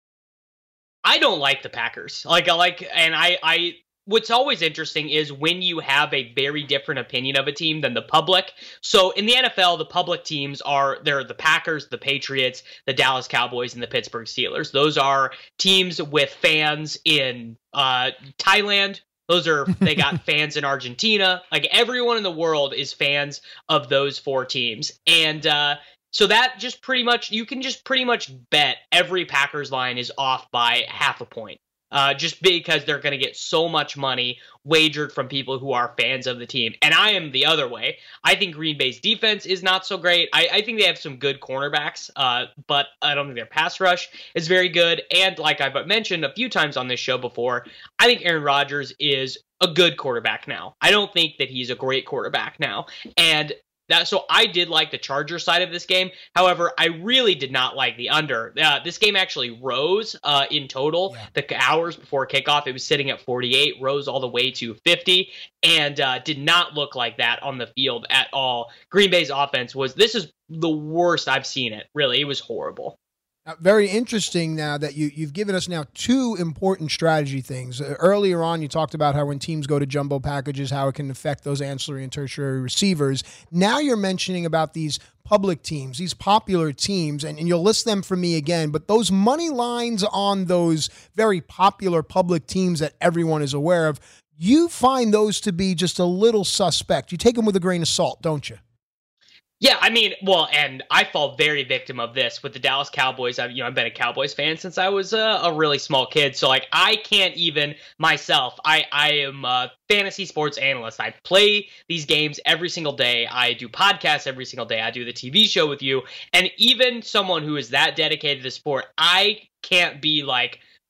I don't like the Packers. Like I like, and I I. What's always interesting is when you have a very different opinion of a team than the public. So in the N F L, the public teams are, they're the Packers, the Patriots, the Dallas Cowboys, and the Pittsburgh Steelers. Those are teams with fans in uh, Thailand. Those are, they got fans in Argentina. Like everyone in the world is fans of those four teams. And uh, so that just pretty much, you can just pretty much bet every Packers line is off by half a point. Uh, just because they're going to get so much money wagered from people who are fans of the team. And I am the other way. I think Green Bay's defense is not so great. I, I think they have some good cornerbacks, uh, but I don't think their pass rush is very good. And like I've mentioned a few times on this show before, I think Aaron Rodgers is a good quarterback now. I don't think that he's a great quarterback now. And That, so I did like the Charger side of this game. However, I really did not like the under. Uh, this game actually rose uh, in total. Yeah. The hours before kickoff, it was sitting at forty-eight, rose all the way to fifty, and uh, did not look like that on the field at all. Green Bay's offense was, this is the worst I've seen it. Really, it was horrible. Uh, very interesting now that you, you've given us now two important strategy things. Uh, earlier on, you talked about how when teams go to jumbo packages, how it can affect those ancillary and tertiary receivers. Now you're mentioning about these public teams, these popular teams, and, and you'll list them for me again, but those money lines on those very popular public teams that everyone is aware of, you find those to be just a little suspect. You take them with a grain of salt, don't you? Yeah, I mean, well, and I fall very victim of this with the Dallas Cowboys. I've, you know, I've been a Cowboys fan since I was a, a really small kid. So, like, I can't even myself. I, I am a fantasy sports analyst. I play these games every single day. I do podcasts every single day. I do the T V show with you. And even someone who is that dedicated to the sport, I can't be like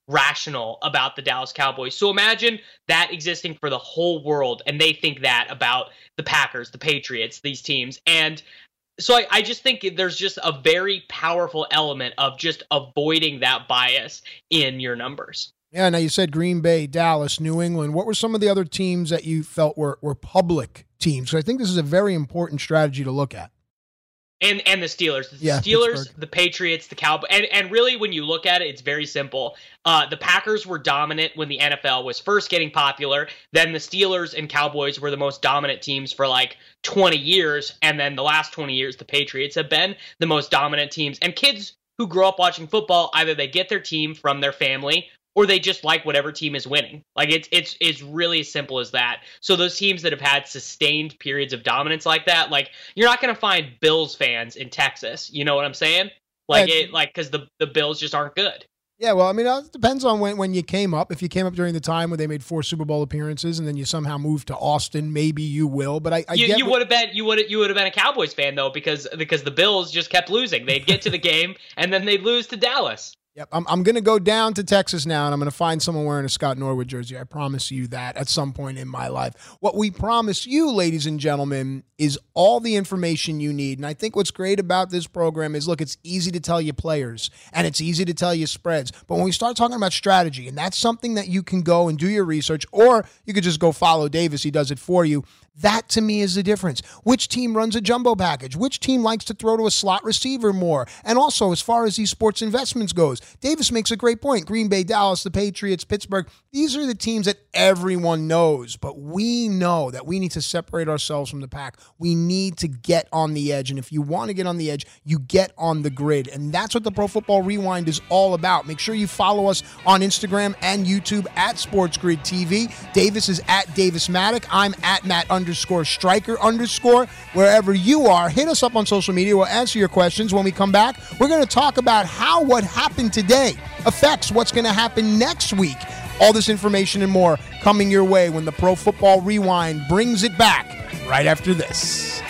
rational about the Dallas Cowboys. So imagine that existing for the whole world, and they think that about the Packers, the Patriots, these teams. And so I, I just think there's just a very powerful element of just avoiding that bias in your numbers. Yeah, now you said Green Bay, Dallas, New England. What were some of the other teams that you felt were, were public teams? Because I think this is a very important strategy to look at. And and the Steelers. The yeah, Steelers, Pittsburgh. the Patriots, the Cowboys. And, and really, when you look at it, it's very simple. Uh, the Packers were dominant when the N F L was first getting popular. Then the Steelers and Cowboys were the most dominant teams for like twenty years. And then the last twenty years, the Patriots have been the most dominant teams. And kids who grow up watching football, either they get their team from their family or they just like whatever team is winning. Like it's it's it's really as simple as that. So those teams that have had sustained periods of dominance like that, like you're not going to find Bills fans in Texas. You know what I'm saying? Like Yeah. it, like because the the Bills just aren't good. Yeah, well, I mean, it depends on when, when you came up. If you came up during the time where they made four Super Bowl appearances and then you somehow moved to Austin, maybe you will. But I, I you, get you what- would have been you would you would have been a Cowboys fan though, because because the Bills just kept losing. They'd get to the game and then they'd lose to Dallas. Yep, I'm, I'm going to go down to Texas now, and I'm going to find someone wearing a Scott Norwood jersey. I promise you that at some point in my life. What we promise you, ladies and gentlemen, is all the information you need. And I think what's great about this program is, look, it's easy to tell you players, and it's easy to tell you spreads. But when we start talking about strategy, and that's something that you can go and do your research, or you could just go follow Davis. He does it for you. That, to me, is the difference. Which team runs a jumbo package? Which team likes to throw to a slot receiver more? And also, as far as these sports investments goes, Davis makes a great point. Green Bay, Dallas, the Patriots, Pittsburgh, these are the teams that everyone knows. But we know that we need to separate ourselves from the pack. We need to get on the edge. And if you want to get on the edge, you get on the grid. And that's what the Pro Football Rewind is all about. Make sure you follow us on Instagram and YouTube at SportsGrid T V. Davis is at Davis Maddock. I'm at Matt underscore Striker underscore. Wherever you are, hit us up on social media. We'll answer your questions. When we come back, we're going to talk about how what happened today affects what's going to happen next week. All this information and more coming your way when the Pro Football Rewind brings it back right after this.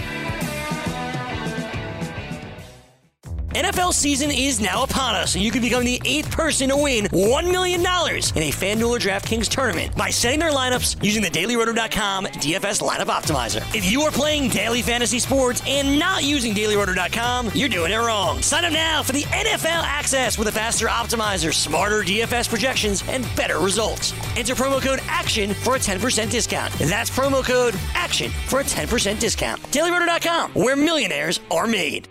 N F L season is now upon us, and you can become the eighth person to win one million dollars in a FanDuel or DraftKings tournament by setting their lineups using the Daily Roto dot com D F S Lineup Optimizer. If you are playing daily fantasy sports and not using Daily Roto dot com, you're doing it wrong. Sign up now for the N F L access with a faster optimizer, smarter D F S projections, and better results. Enter promo code ACTION for a ten percent discount. That's promo code ACTION for a ten percent discount. Daily Roto dot com, where millionaires are made.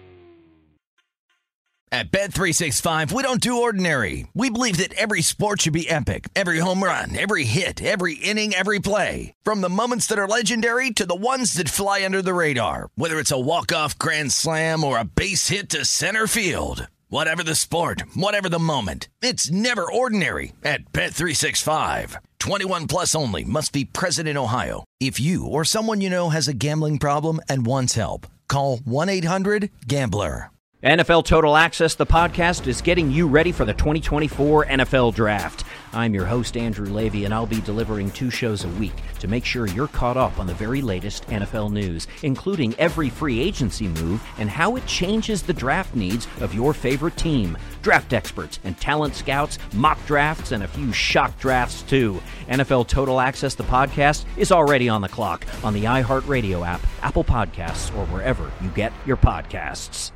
At Bet three sixty-five, we don't do ordinary. We believe that every sport should be epic. Every home run, every hit, every inning, every play. From the moments that are legendary to the ones that fly under the radar. Whether it's a walk-off grand slam or a base hit to center field. Whatever the sport, whatever the moment. It's never ordinary at Bet three sixty-five. twenty-one plus only. Must be present in Ohio. If you or someone you know has a gambling problem and wants help, call one eight hundred gambler. N F L Total Access, the podcast, is getting you ready for the twenty twenty-four N F L Draft. I'm your host, Andrew Levy, and I'll be delivering two shows a week to make sure you're caught up on the very latest N F L news, including every free agency move and how it changes the draft needs of your favorite team. Draft experts and talent scouts, mock drafts, and a few shock drafts, too. N F L Total Access, the podcast, is already on the clock on the iHeartRadio app, Apple Podcasts, or wherever you get your podcasts.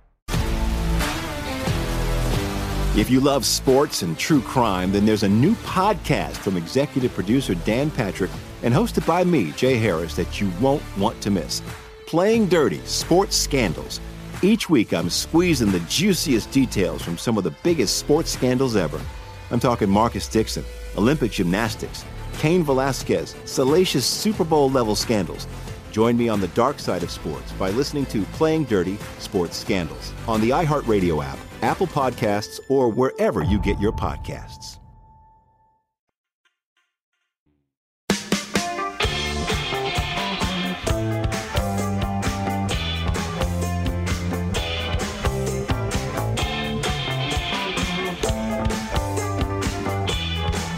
If you love sports and true crime, then there's a new podcast from executive producer Dan Patrick and hosted by me, Jay Harris, that you won't want to miss. Playing Dirty: Sports Scandals. Each week, I'm squeezing the juiciest details from some of the biggest sports scandals ever. I'm talking Marcus Dixon, Olympic gymnastics, Cain Velasquez, salacious Super Bowl-level scandals. Join me on the dark side of sports by listening to Playing Dirty: Sports Scandals on the iHeartRadio app, Apple Podcasts, or wherever you get your podcasts.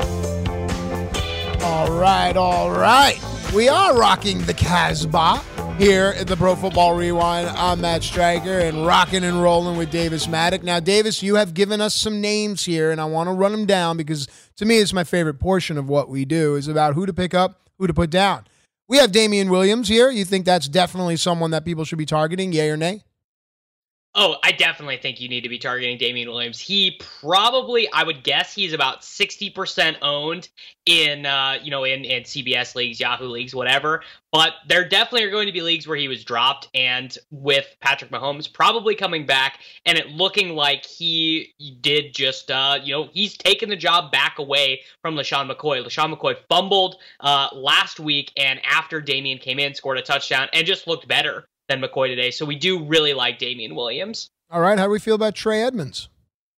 All right, all right. We are rocking the Casbah. here at the Pro Football Rewind. I'm Matt Stryker and rocking and rolling with Davis Maddock. Now, Davis, you have given us some names here, and I want to run them down because to me it's my favorite portion of what we do is about who to pick up, who to put down. We have Damian Williams here. You think that's definitely someone that people should be targeting, yay or nay? Oh, I definitely think you need to be targeting Damian Williams. He probably, I would guess, he's about sixty percent owned in, uh, you know, in, in C B S leagues, Yahoo leagues, whatever. But there definitely are going to be leagues where he was dropped, and with Patrick Mahomes probably coming back and it looking like he did just, uh, you know, he's taken the job back away from LeSean McCoy. LeSean McCoy fumbled uh, last week, and after Damian came in, scored a touchdown and just looked better than McCoy today. So we do really like Damian Williams. All right. How do we feel about Trey Edmonds?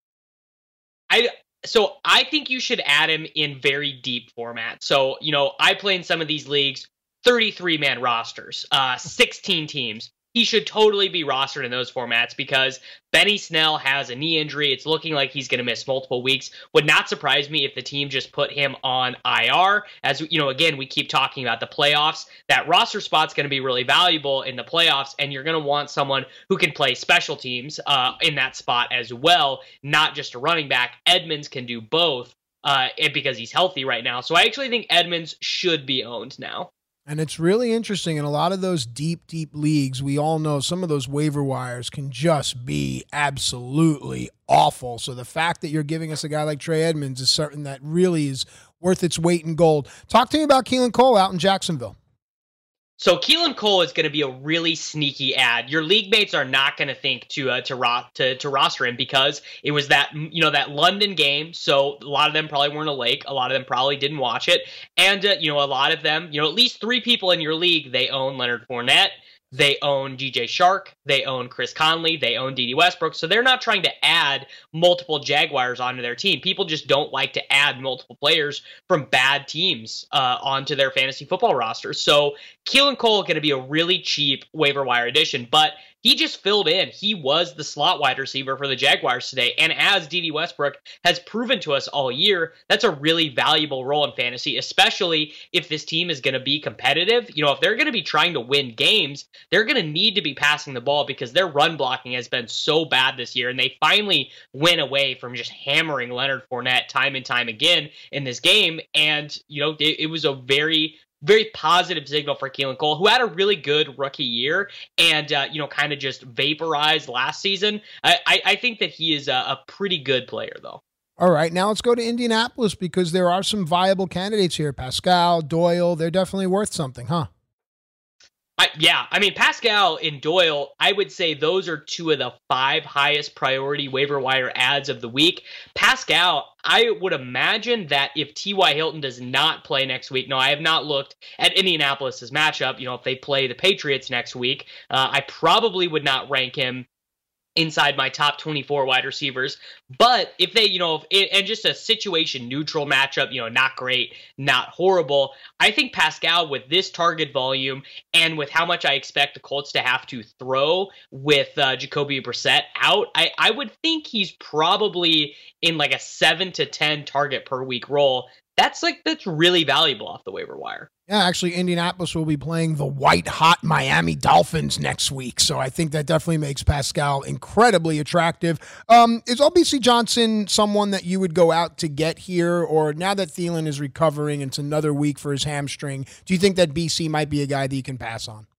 I So I think you should add him in very deep format. So, you know, I play in some of these leagues, thirty-three man rosters, uh, sixteen teams. He should totally be rostered in those formats because Benny Snell has a knee injury. It's looking like he's going to miss multiple weeks. Would not surprise me if the team just put him on I R. As you know, again, we keep talking about the playoffs. That roster spot's going to be really valuable in the playoffs, and you're going to want someone who can play special teams uh, in that spot as well, not just a running back. Edmonds can do both uh, because he's healthy right now. So I actually think Edmonds should be owned now. And it's really interesting. In a lot of those deep, deep leagues, we all know some of those waiver wires can just be absolutely awful. So the fact that you're giving us a guy like Trey Edmonds is certain that really is worth its weight in gold. Talk to me about Keelan Cole out in Jacksonville. So Keelan Cole is going to be a really sneaky ad. Your league mates are not going to think to uh, to, ro- to to roster him because it was that you know that London game. So a lot of them probably weren't awake. A lot of them probably didn't watch it, and uh, you know a lot of them, you know at least three people in your league, they own Leonard Fournette. They own D J Shark, they own Chris Conley, they own Dede Westbrook, so they're not trying to add multiple Jaguars onto their team. People just don't like to add multiple players from bad teams uh, onto their fantasy football roster. So Keelan Cole is going to be a really cheap waiver wire addition, but he just filled in. He was the slot wide receiver for the Jaguars today, and as Dede Westbrook has proven to us all year, that's a really valuable role in fantasy, especially if this team is going to be competitive. You know, if they're going to be trying to win games, they're going to need to be passing the ball because their run blocking has been so bad this year, and they finally went away from just hammering Leonard Fournette time and time again in this game, and, you know, it, it was a very very positive signal for Keelan Cole, who had a really good rookie year and, uh, you know, kind of just vaporized last season. I, I, I think that he is a, a pretty good player, though. All right, now let's go to Indianapolis because there are some viable candidates here. Pascal, Doyle, they're definitely worth something, huh? I, yeah, I mean, Pascal and Doyle, I would say those are two of the five highest priority waiver wire ads of the week. Pascal, I would imagine that if T Y. Hilton does not play next week, no, I have not looked at Indianapolis's matchup. You know, if they play the Patriots next week, uh, I probably would not rank him inside my top twenty-four wide receivers. But if they, you know, if, and just a situation neutral matchup, you know, not great, not horrible, I think Pascal with this target volume and with how much I expect the Colts to have to throw with uh, Jacoby Brissett out, I, I would think he's probably in like a seven to ten target per week role. That's like, that's really valuable off the waiver wire. Yeah, actually, Indianapolis will be playing the white-hot Miami Dolphins next week, so I think that definitely makes Pascal incredibly attractive. Um, is L B C Johnson someone that you would go out to get here, or now that Thielen is recovering, it's another week for his hamstring, do you think that B C might be a guy that you can pass on?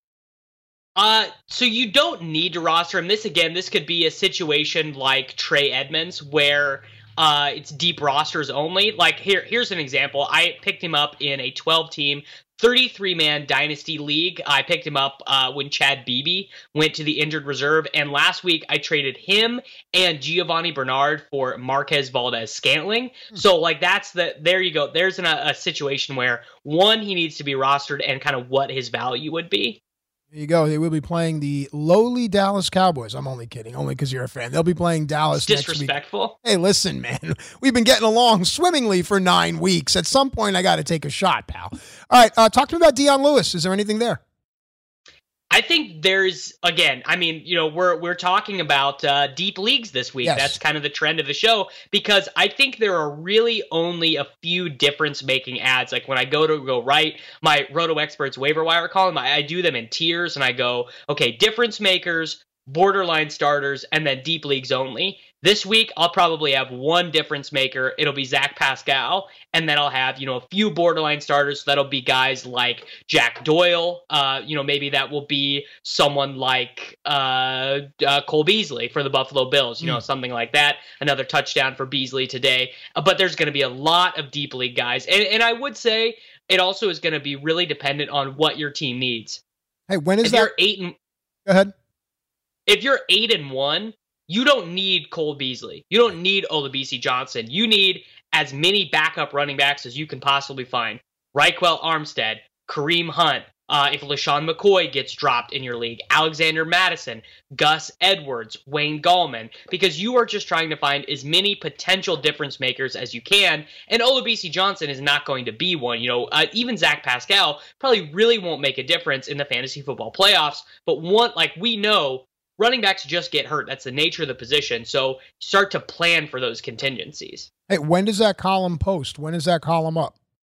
Uh, so you don't need to roster him. This, again, this could be a situation like Trey Edmonds, where Uh, it's deep rosters only. Like here, here's an example. I picked him up in a twelve-team, thirty-three man dynasty league. I picked him up uh, when Chad Beebe went to the injured reserve, and last week I traded him and Giovanni Bernard for Marquez Valdez-Scantling. Hmm. So, like, that's the there you go. There's an, a situation where one, he needs to be rostered, and kind of what his value would be. There you go. They will be playing the lowly Dallas Cowboys. I'm only kidding, only because you're a fan. They'll be playing Dallas it's next week. Disrespectful. Hey, listen, man. We've been getting along swimmingly for nine weeks. At some point, I got to take a shot, pal. All right, uh, talk to me about Dion Lewis. Is there anything there? I I think there's, again, I mean, you know, we're we're talking about uh, deep leagues this week. Yes. That's kind of the trend of the show, because I think there are really only a few difference-making ads. Like when I go to go write my Roto Experts waiver wire column, I, I do them in tiers, and I go, okay, difference makers, borderline starters, and then deep leagues only. This week, I'll probably have one difference maker. It'll be Zach Pascal. And then I'll have, you know, a few borderline starters. So that'll be guys like Jack Doyle. Uh, you know, maybe that will be someone like uh, uh, Cole Beasley for the Buffalo Bills, you know, mm. something like that. Another touchdown for Beasley today. Uh, but there's going to be a lot of deep league guys. And, and I would say it also is going to be really dependent on what your team needs. Hey, when is if that? You're eight and, Go ahead. If you're eight and one, you don't need Cole Beasley. You don't need Olabisi Johnson. You need as many backup running backs as you can possibly find. Raquel Armstead, Kareem Hunt, uh, if LaShawn McCoy gets dropped in your league, Alexander Madison, Gus Edwards, Wayne Gallman, because you are just trying to find as many potential difference makers as you can, and Olabisi Johnson is not going to be one. You know, uh, even Zach Pascal probably really won't make a difference in the fantasy football playoffs, but one, like we know, running backs just get hurt. That's the nature of the position. So start to plan for those contingencies. Hey, when does that column post? When is that column up?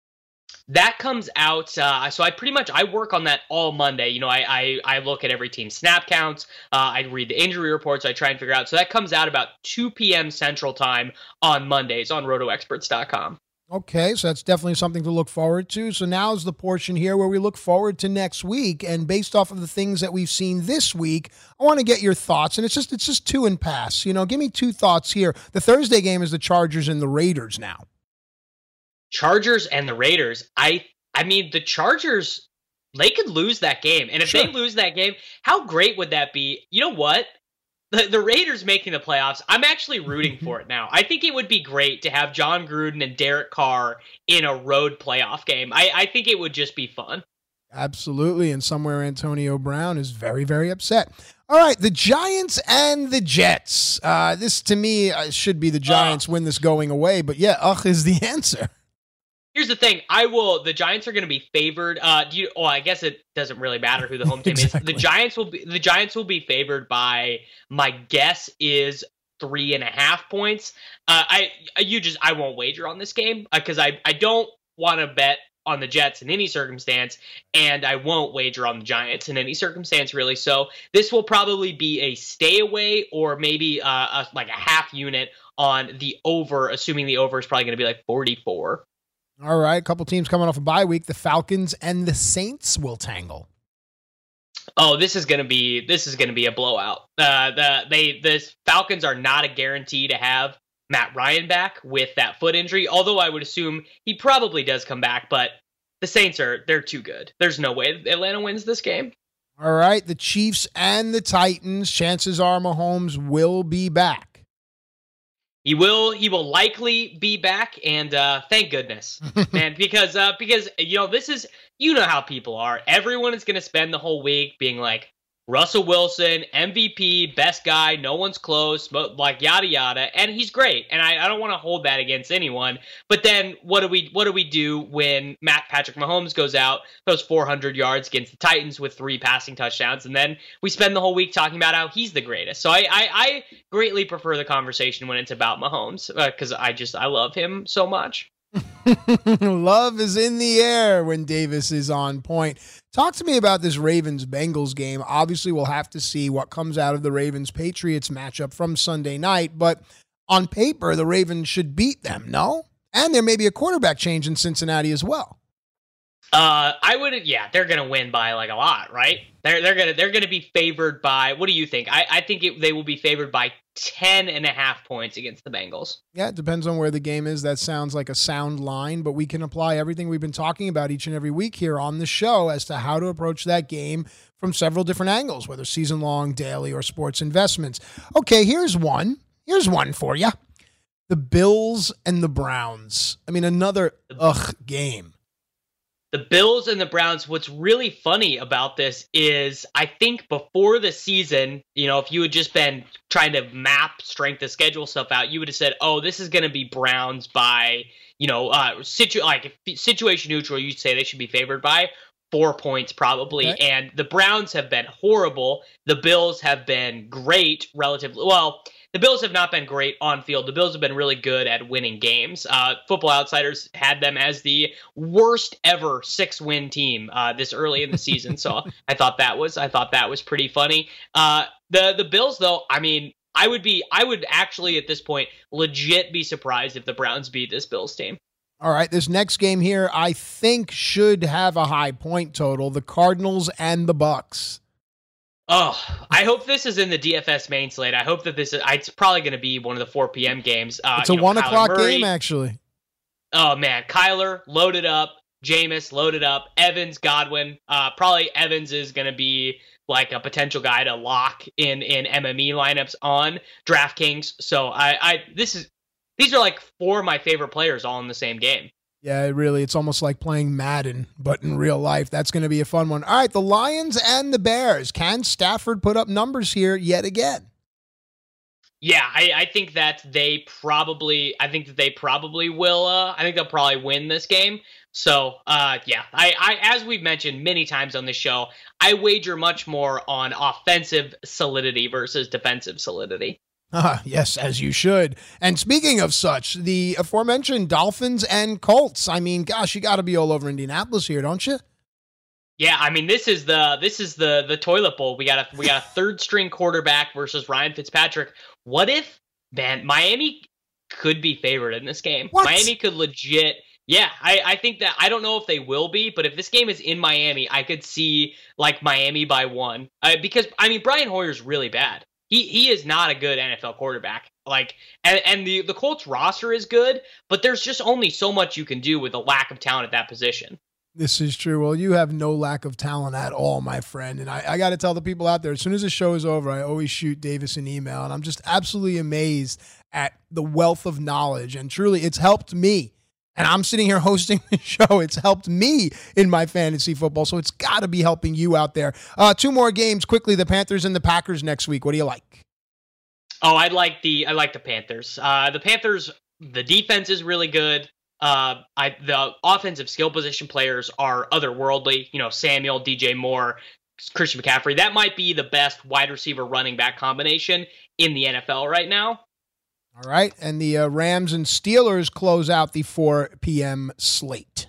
That comes out. Uh, so I pretty much, I work on that all Monday. You know, I I, I look at every team's snap counts. Uh, I read the injury reports. I try and figure out. So that comes out about two p.m. Central Time on Mondays on roto experts dot com. Okay, so that's definitely something to look forward to. So now's the portion here where we look forward to next week. And based off of the things that we've seen this week, I want to get your thoughts. And it's just it's just two and pass. You know, give me two thoughts here. The Thursday game is the Chargers and the Raiders now. Chargers and the Raiders. I I mean, the Chargers, they could lose that game. And if sure. they lose that game, how great would that be? You know what? The, the Raiders making the playoffs, I'm actually rooting for it now. I think it would be great to have John Gruden and Derek Carr in a road playoff game. I, I think it would just be fun. Absolutely, and somewhere Antonio Brown is very, very upset. All right, the Giants and the Jets. Uh, this, to me, uh, should be the Giants uh, win this going away, but yeah, ugh is the answer. Here's the thing. I will. The Giants are going to be favored. Uh, do you? Oh, I guess it doesn't really matter who the home team exactly. is. The Giants will be. The Giants will be favored by. My guess is three and a half points. Uh, I. You just. I won't wager on this game because uh, I. I don't want to bet on the Jets in any circumstance, and I won't wager on the Giants in any circumstance really. So this will probably be a stay away or maybe uh, a, like a half unit on the over, assuming the over is probably going to be like forty-four. All right, a couple teams coming off a bye week. The Falcons and the Saints will tangle. Oh, this is gonna be this is gonna be a blowout. Uh, the they the Falcons are not a guarantee to have Matt Ryan back with that foot injury. Although I would assume he probably does come back, but the Saints are they're too good. There's no way Atlanta wins this game. All right, the Chiefs and the Titans. Chances are Mahomes will be back. He will. He will likely be back, and uh, thank goodness, man, because uh, because you know this is you know how people are. Everyone is going to spend the whole week being like Russell Wilson, M V P, best guy, no one's close, like yada yada, and he's great. And I, I don't want to hold that against anyone. But then what do we what do we do when Matt Patrick Mahomes goes out, those four hundred yards against the Titans with three passing touchdowns, and then we spend the whole week talking about how he's the greatest. So I I, I greatly prefer the conversation when it's about Mahomes because uh, I just I love him so much. Love is in the air when Davis is on point. Talk to me about this Ravens-Bengals game. Obviously, we'll have to see what comes out of the Ravens-Patriots matchup from Sunday night, but on paper, the Ravens should beat them, no? And there may be a quarterback change in Cincinnati as well. Uh, I would, yeah, they're gonna win by like a lot, right? They're they're gonna they're gonna be favored by. What do you think? I I think it, they will be favored by ten and a half points against the Bengals. Yeah, it depends on where the game is. That sounds like a sound line, but we can apply everything we've been talking about each and every week here on the show as to how to approach that game from several different angles, whether season long, daily, or sports investments. Okay, here's one. Here's one for you: the Bills and the Browns. I mean, another ugh game. The Bills and the Browns, what's really funny about this is I think before the season, you know, if you had just been trying to map strength of schedule stuff out, you would have said, oh, this is going to be Browns by, you know, uh, situ- like situation neutral, you'd say they should be favored by four points probably. Okay. And the Browns have been horrible. The Bills have been great relatively. Well, the Bills have not been great on field. The Bills have been really good at winning games. Uh, Football Outsiders had them as the worst ever six-win team uh, this early in the season. So I thought that was I thought that was pretty funny. Uh, the the Bills, though, I mean, I would be I would actually at this point legit be surprised if the Browns beat this Bills team. All right, this next game here, I think, should have a high point total. The Cardinals and the Bucks. Oh, I hope this is in the D F S main slate. I hope that this is. It's probably going to be one of the four p.m. games. Uh, It's a you know, one Kyler o'clock Murray. game, actually. Oh man, Kyler loaded up, Jameis loaded up, Evans, Godwin. Uh, probably Evans is going to be like a potential guy to lock in in M M E lineups on DraftKings. So I, I this is. These are like four of my favorite players all in the same game. Yeah, it really, it's almost like playing Madden, but in real life. That's going to be a fun one. All right, the Lions and the Bears. Can Stafford put up numbers here yet again? Yeah, I, I think that they probably, I think that they probably will. Uh, I think they'll probably win this game. So, uh, yeah, I, I, as we've mentioned many times on this show, I wager much more on offensive solidity versus defensive solidity. Uh, yes, as you should. And speaking of such, the aforementioned Dolphins and Colts. I mean, gosh, you got to be all over Indianapolis here, don't you? Yeah, I mean, this is the this is the the toilet bowl. We got a we got a third string quarterback versus Ryan Fitzpatrick. What if, man, Miami could be favored in this game? What? Miami could legit. Yeah, I, I think that I don't know if they will be, but if this game is in Miami, I could see like Miami by one. Uh, because I mean, Brian Hoyer's really bad. He he is not a good N F L quarterback. Like, and, and the, the Colts roster is good, but there's just only so much you can do with a lack of talent at that position. This is true. Well, you have no lack of talent at all, my friend. And I, I got to tell the people out there, as soon as the show is over, I always shoot Davis an email. And I'm just absolutely amazed at the wealth of knowledge. And truly, it's helped me. And I'm sitting here hosting the show. It's helped me in my fantasy football. So it's got to be helping you out there. Uh, two more games quickly. The Panthers and the Packers next week. What do you like? Oh, I like the I like the Panthers. Uh, the Panthers, the defense is really good. Uh, I the offensive skill position players are otherworldly. You know, Samuel, D J Moore, Christian McCaffrey. That might be the best wide receiver running back combination in the N F L right now. All right, and the uh, Rams and Steelers close out the four p.m. slate.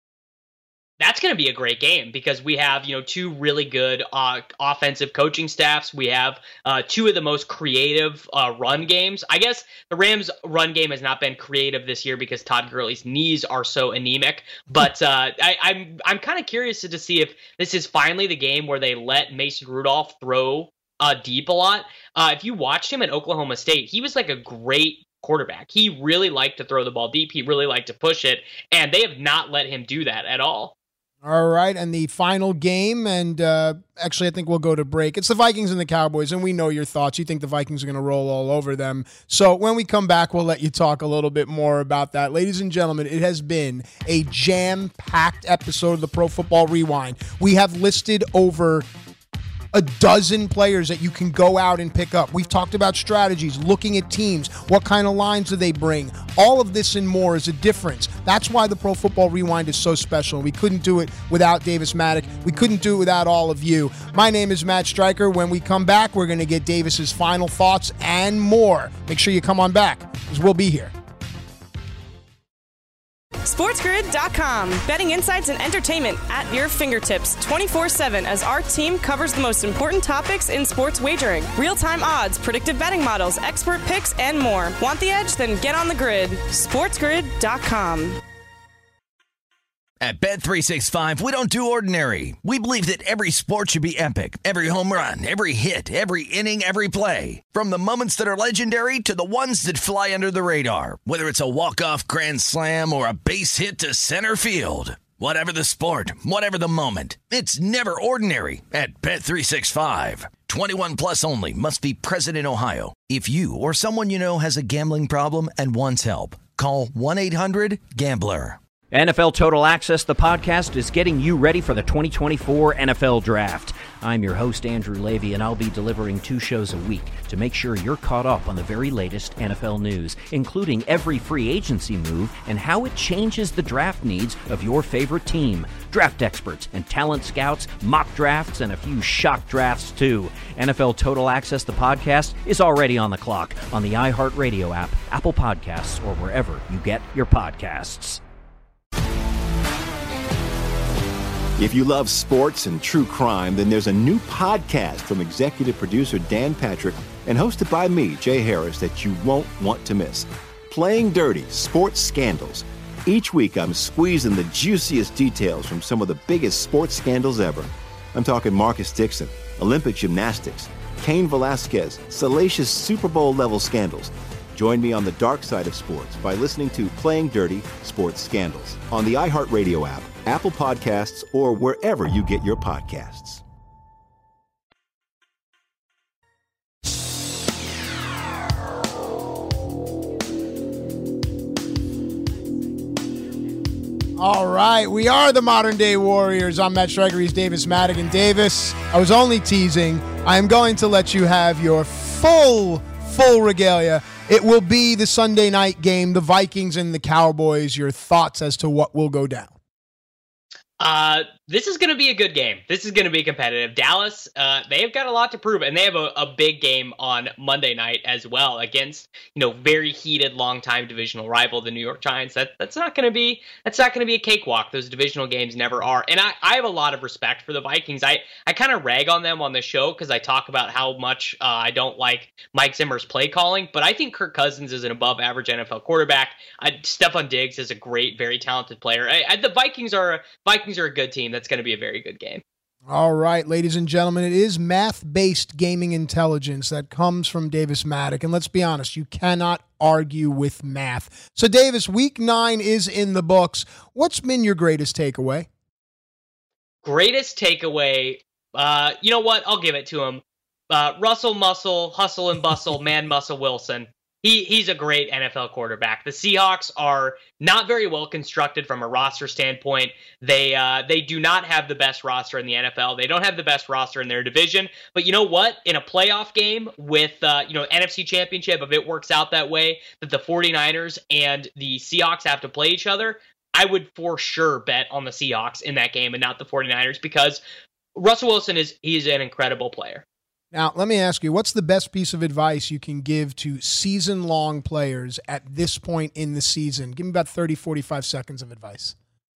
That's going to be a great game because we have, you know, two really good uh, offensive coaching staffs. We have uh, two of the most creative uh, run games. I guess the Rams' run game has not been creative this year because Todd Gurley's knees are so anemic. But uh, I, I'm I'm kind of curious to see if this is finally the game where they let Mason Rudolph throw uh, deep a lot. Uh, if you watched him at Oklahoma State, he was like a great quarterback. He really liked to throw the ball deep. He really liked to push it, and they have not let him do that at all. All right, and the final game, and uh, actually I think we'll go to break. It's the Vikings and the Cowboys, and we know your thoughts. You think the Vikings are going to roll all over them. So when we come back, we'll let you talk a little bit more about that. Ladies and gentlemen, it has been a jam-packed episode of the Pro Football Rewind. We have listed over a dozen players that you can go out and pick up. We've talked about strategies, looking at teams, what kind of lines do they bring. All of this and more is a difference. That's why the Pro Football Rewind is so special. We couldn't do it without Davis Maddock. We couldn't do it without all of you. My name is Matt Stryker. When we come back, we're going to get Davis's final thoughts and more. Make sure you come on back, because we'll be here. SportsGrid dot com. Betting insights and entertainment at your fingertips twenty-four seven as our team covers the most important topics in sports wagering. Real-time odds, predictive betting models, expert picks, and more. Want the edge? Then get on the grid. SportsGrid dot com. At Bet three sixty-five, we don't do ordinary. We believe that every sport should be epic. Every home run, every hit, every inning, every play. From the moments that are legendary to the ones that fly under the radar. Whether it's a walk-off grand slam or a base hit to center field. Whatever the sport, whatever the moment. It's never ordinary at Bet three sixty-five. twenty-one plus only. Must be present in Ohio. If you or someone you know has a gambling problem and wants help, call one eight hundred gambler. N F L Total Access, the podcast, is getting you ready for the twenty twenty-four N F L Draft. I'm your host, Andrew Levy, and I'll be delivering two shows a week to make sure you're caught up on the very latest N F L news, including every free agency move and how it changes the draft needs of your favorite team. Draft experts and talent scouts, mock drafts, and a few shock drafts, too. N F L Total Access, the podcast, is already on the clock on the iHeartRadio app, Apple Podcasts, or wherever you get your podcasts. If you love sports and true crime, then there's a new podcast from executive producer Dan Patrick and hosted by me, Jay Harris, that you won't want to miss. Playing Dirty: Sports Scandals. Each week, I'm squeezing the juiciest details from some of the biggest sports scandals ever. I'm talking Marcus Dixon, Olympic gymnastics, Cain Velasquez, salacious Super Bowl-level scandals. Join me on the dark side of sports by listening to Playing Dirty: Sports Scandals on the iHeartRadio app, Apple Podcasts, or wherever you get your podcasts. All right, we are the Modern Day Warriors. I'm Matt Stryker. He's Davis Madigan. Davis, I was only teasing. I am going to let you have your full, full regalia. It will be the Sunday night game, the Vikings and the Cowboys. Your thoughts as to what will go down? Uh, this is going to be a good game. This is going to be competitive. Dallas, uh, they've got a lot to prove, and they have a, a big game on Monday night as well against, you know, very heated, longtime divisional rival, the New York Giants. That that's not going to be that's not going to be a cakewalk. Those divisional games never are. And I, I have a lot of respect for the Vikings. I, I kind of rag on them on the show because I talk about how much uh, I don't like Mike Zimmer's play calling, but I think Kirk Cousins is an above-average N F L quarterback. I, Stephon Diggs is a great, very talented player. I, I, the Vikings are Vikings are a good team. That's going to be a very good game. All right, ladies and gentlemen, it is math-based gaming intelligence that comes from Davis Maddock. And let's be honest, you cannot argue with math. So, Davis, week nine is in the books. What's been your greatest takeaway? Greatest takeaway, uh, you know what? I'll give it to him. Uh, Russell Muscle, Hustle and Bustle, Man Muscle Wilson. He he's a great N F L quarterback. The Seahawks are not very well constructed from a roster standpoint. They uh, they do not have the best roster in the N F L. They don't have the best roster in their division. But you know what? In a playoff game with uh, you know N F C Championship, if it works out that way, that the 49ers and the Seahawks have to play each other, I would for sure bet on the Seahawks in that game and not the 49ers because Russell Wilson is he's an incredible player. Now, let me ask you, what's the best piece of advice you can give to season-long players at this point in the season? Give me about thirty, forty-five seconds of advice.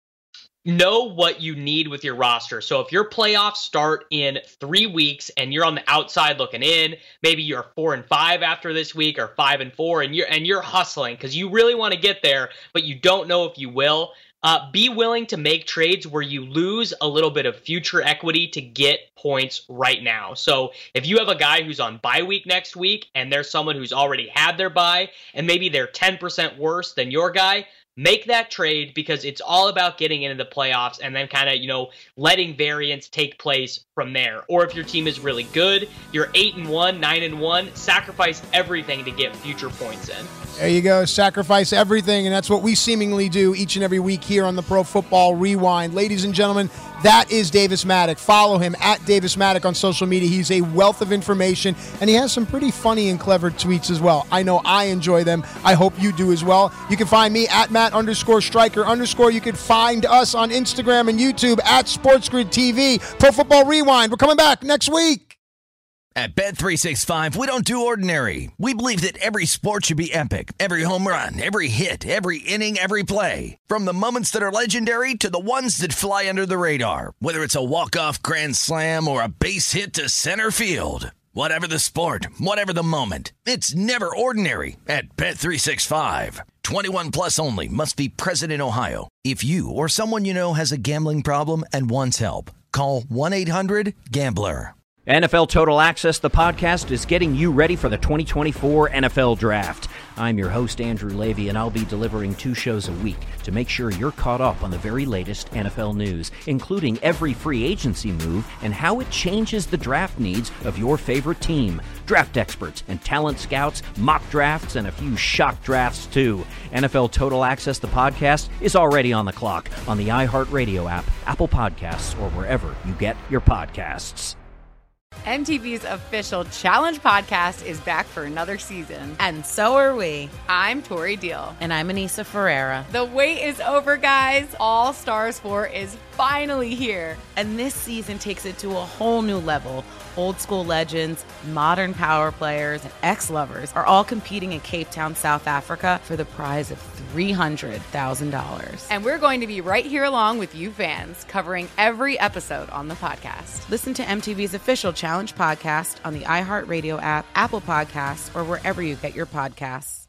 Know what you need with your roster. So if your playoffs start in three weeks and you're on the outside looking in, maybe you're four and five after this week or five and four, and you're and you're hustling because you really want to get there, but you don't know if you will. Uh, be willing to make trades where you lose a little bit of future equity to get points right now. So if you have a guy who's on bye week next week and there's someone who's already had their bye and maybe they're ten percent worse than your guy, make that trade because it's all about getting into the playoffs and then kind of, you know, letting variance take place from there. Or if your team is really good, you're eight and one, nine and one, sacrifice everything to get future points in. There you go. Sacrifice everything, and that's what we seemingly do each and every week here on the Pro Football Rewind. Ladies and gentlemen, that is Davis Maddock. Follow him at Davis Maddock on social media. He's a wealth of information, and he has some pretty funny and clever tweets as well. I know I enjoy them. I hope you do as well. You can find me at Matt underscore Stryker underscore. You can find us on Instagram and YouTube at SportsGrid T V. Pro Football Rewind. We're coming back next week. At Bet three sixty-five, we don't do ordinary. We believe that every sport should be epic. Every home run, every hit, every inning, every play. From the moments that are legendary to the ones that fly under the radar. Whether it's a walk-off grand slam or a base hit to center field. Whatever the sport, whatever the moment. It's never ordinary at Bet three sixty-five. twenty-one plus only. Must be present in Ohio. If you or someone you know has a gambling problem and wants help, call one eight hundred gambler. N F L Total Access, the podcast, is getting you ready for the twenty twenty-four N F L Draft. I'm your host, Andrew Levy, and I'll be delivering two shows a week to make sure you're caught up on the very latest N F L news, including every free agency move and how it changes the draft needs of your favorite team. Draft experts and talent scouts, mock drafts, and a few shock drafts, too. N F L Total Access, the podcast, is already on the clock on the iHeartRadio app, Apple Podcasts, or wherever you get your podcasts. M T V's official Challenge podcast is back for another season. And so are we. I'm Tori Deal. And I'm Anissa Ferreira. The wait is over, guys. All Stars four is finally here. And this season takes it to a whole new level. Old school legends, modern power players, and ex-lovers are all competing in Cape Town, South Africa for the prize of three hundred thousand dollars. And we're going to be right here along with you fans, covering every episode on the podcast. Listen to M T V's official Challenge podcast on the iHeartRadio app, Apple Podcasts, or wherever you get your podcasts.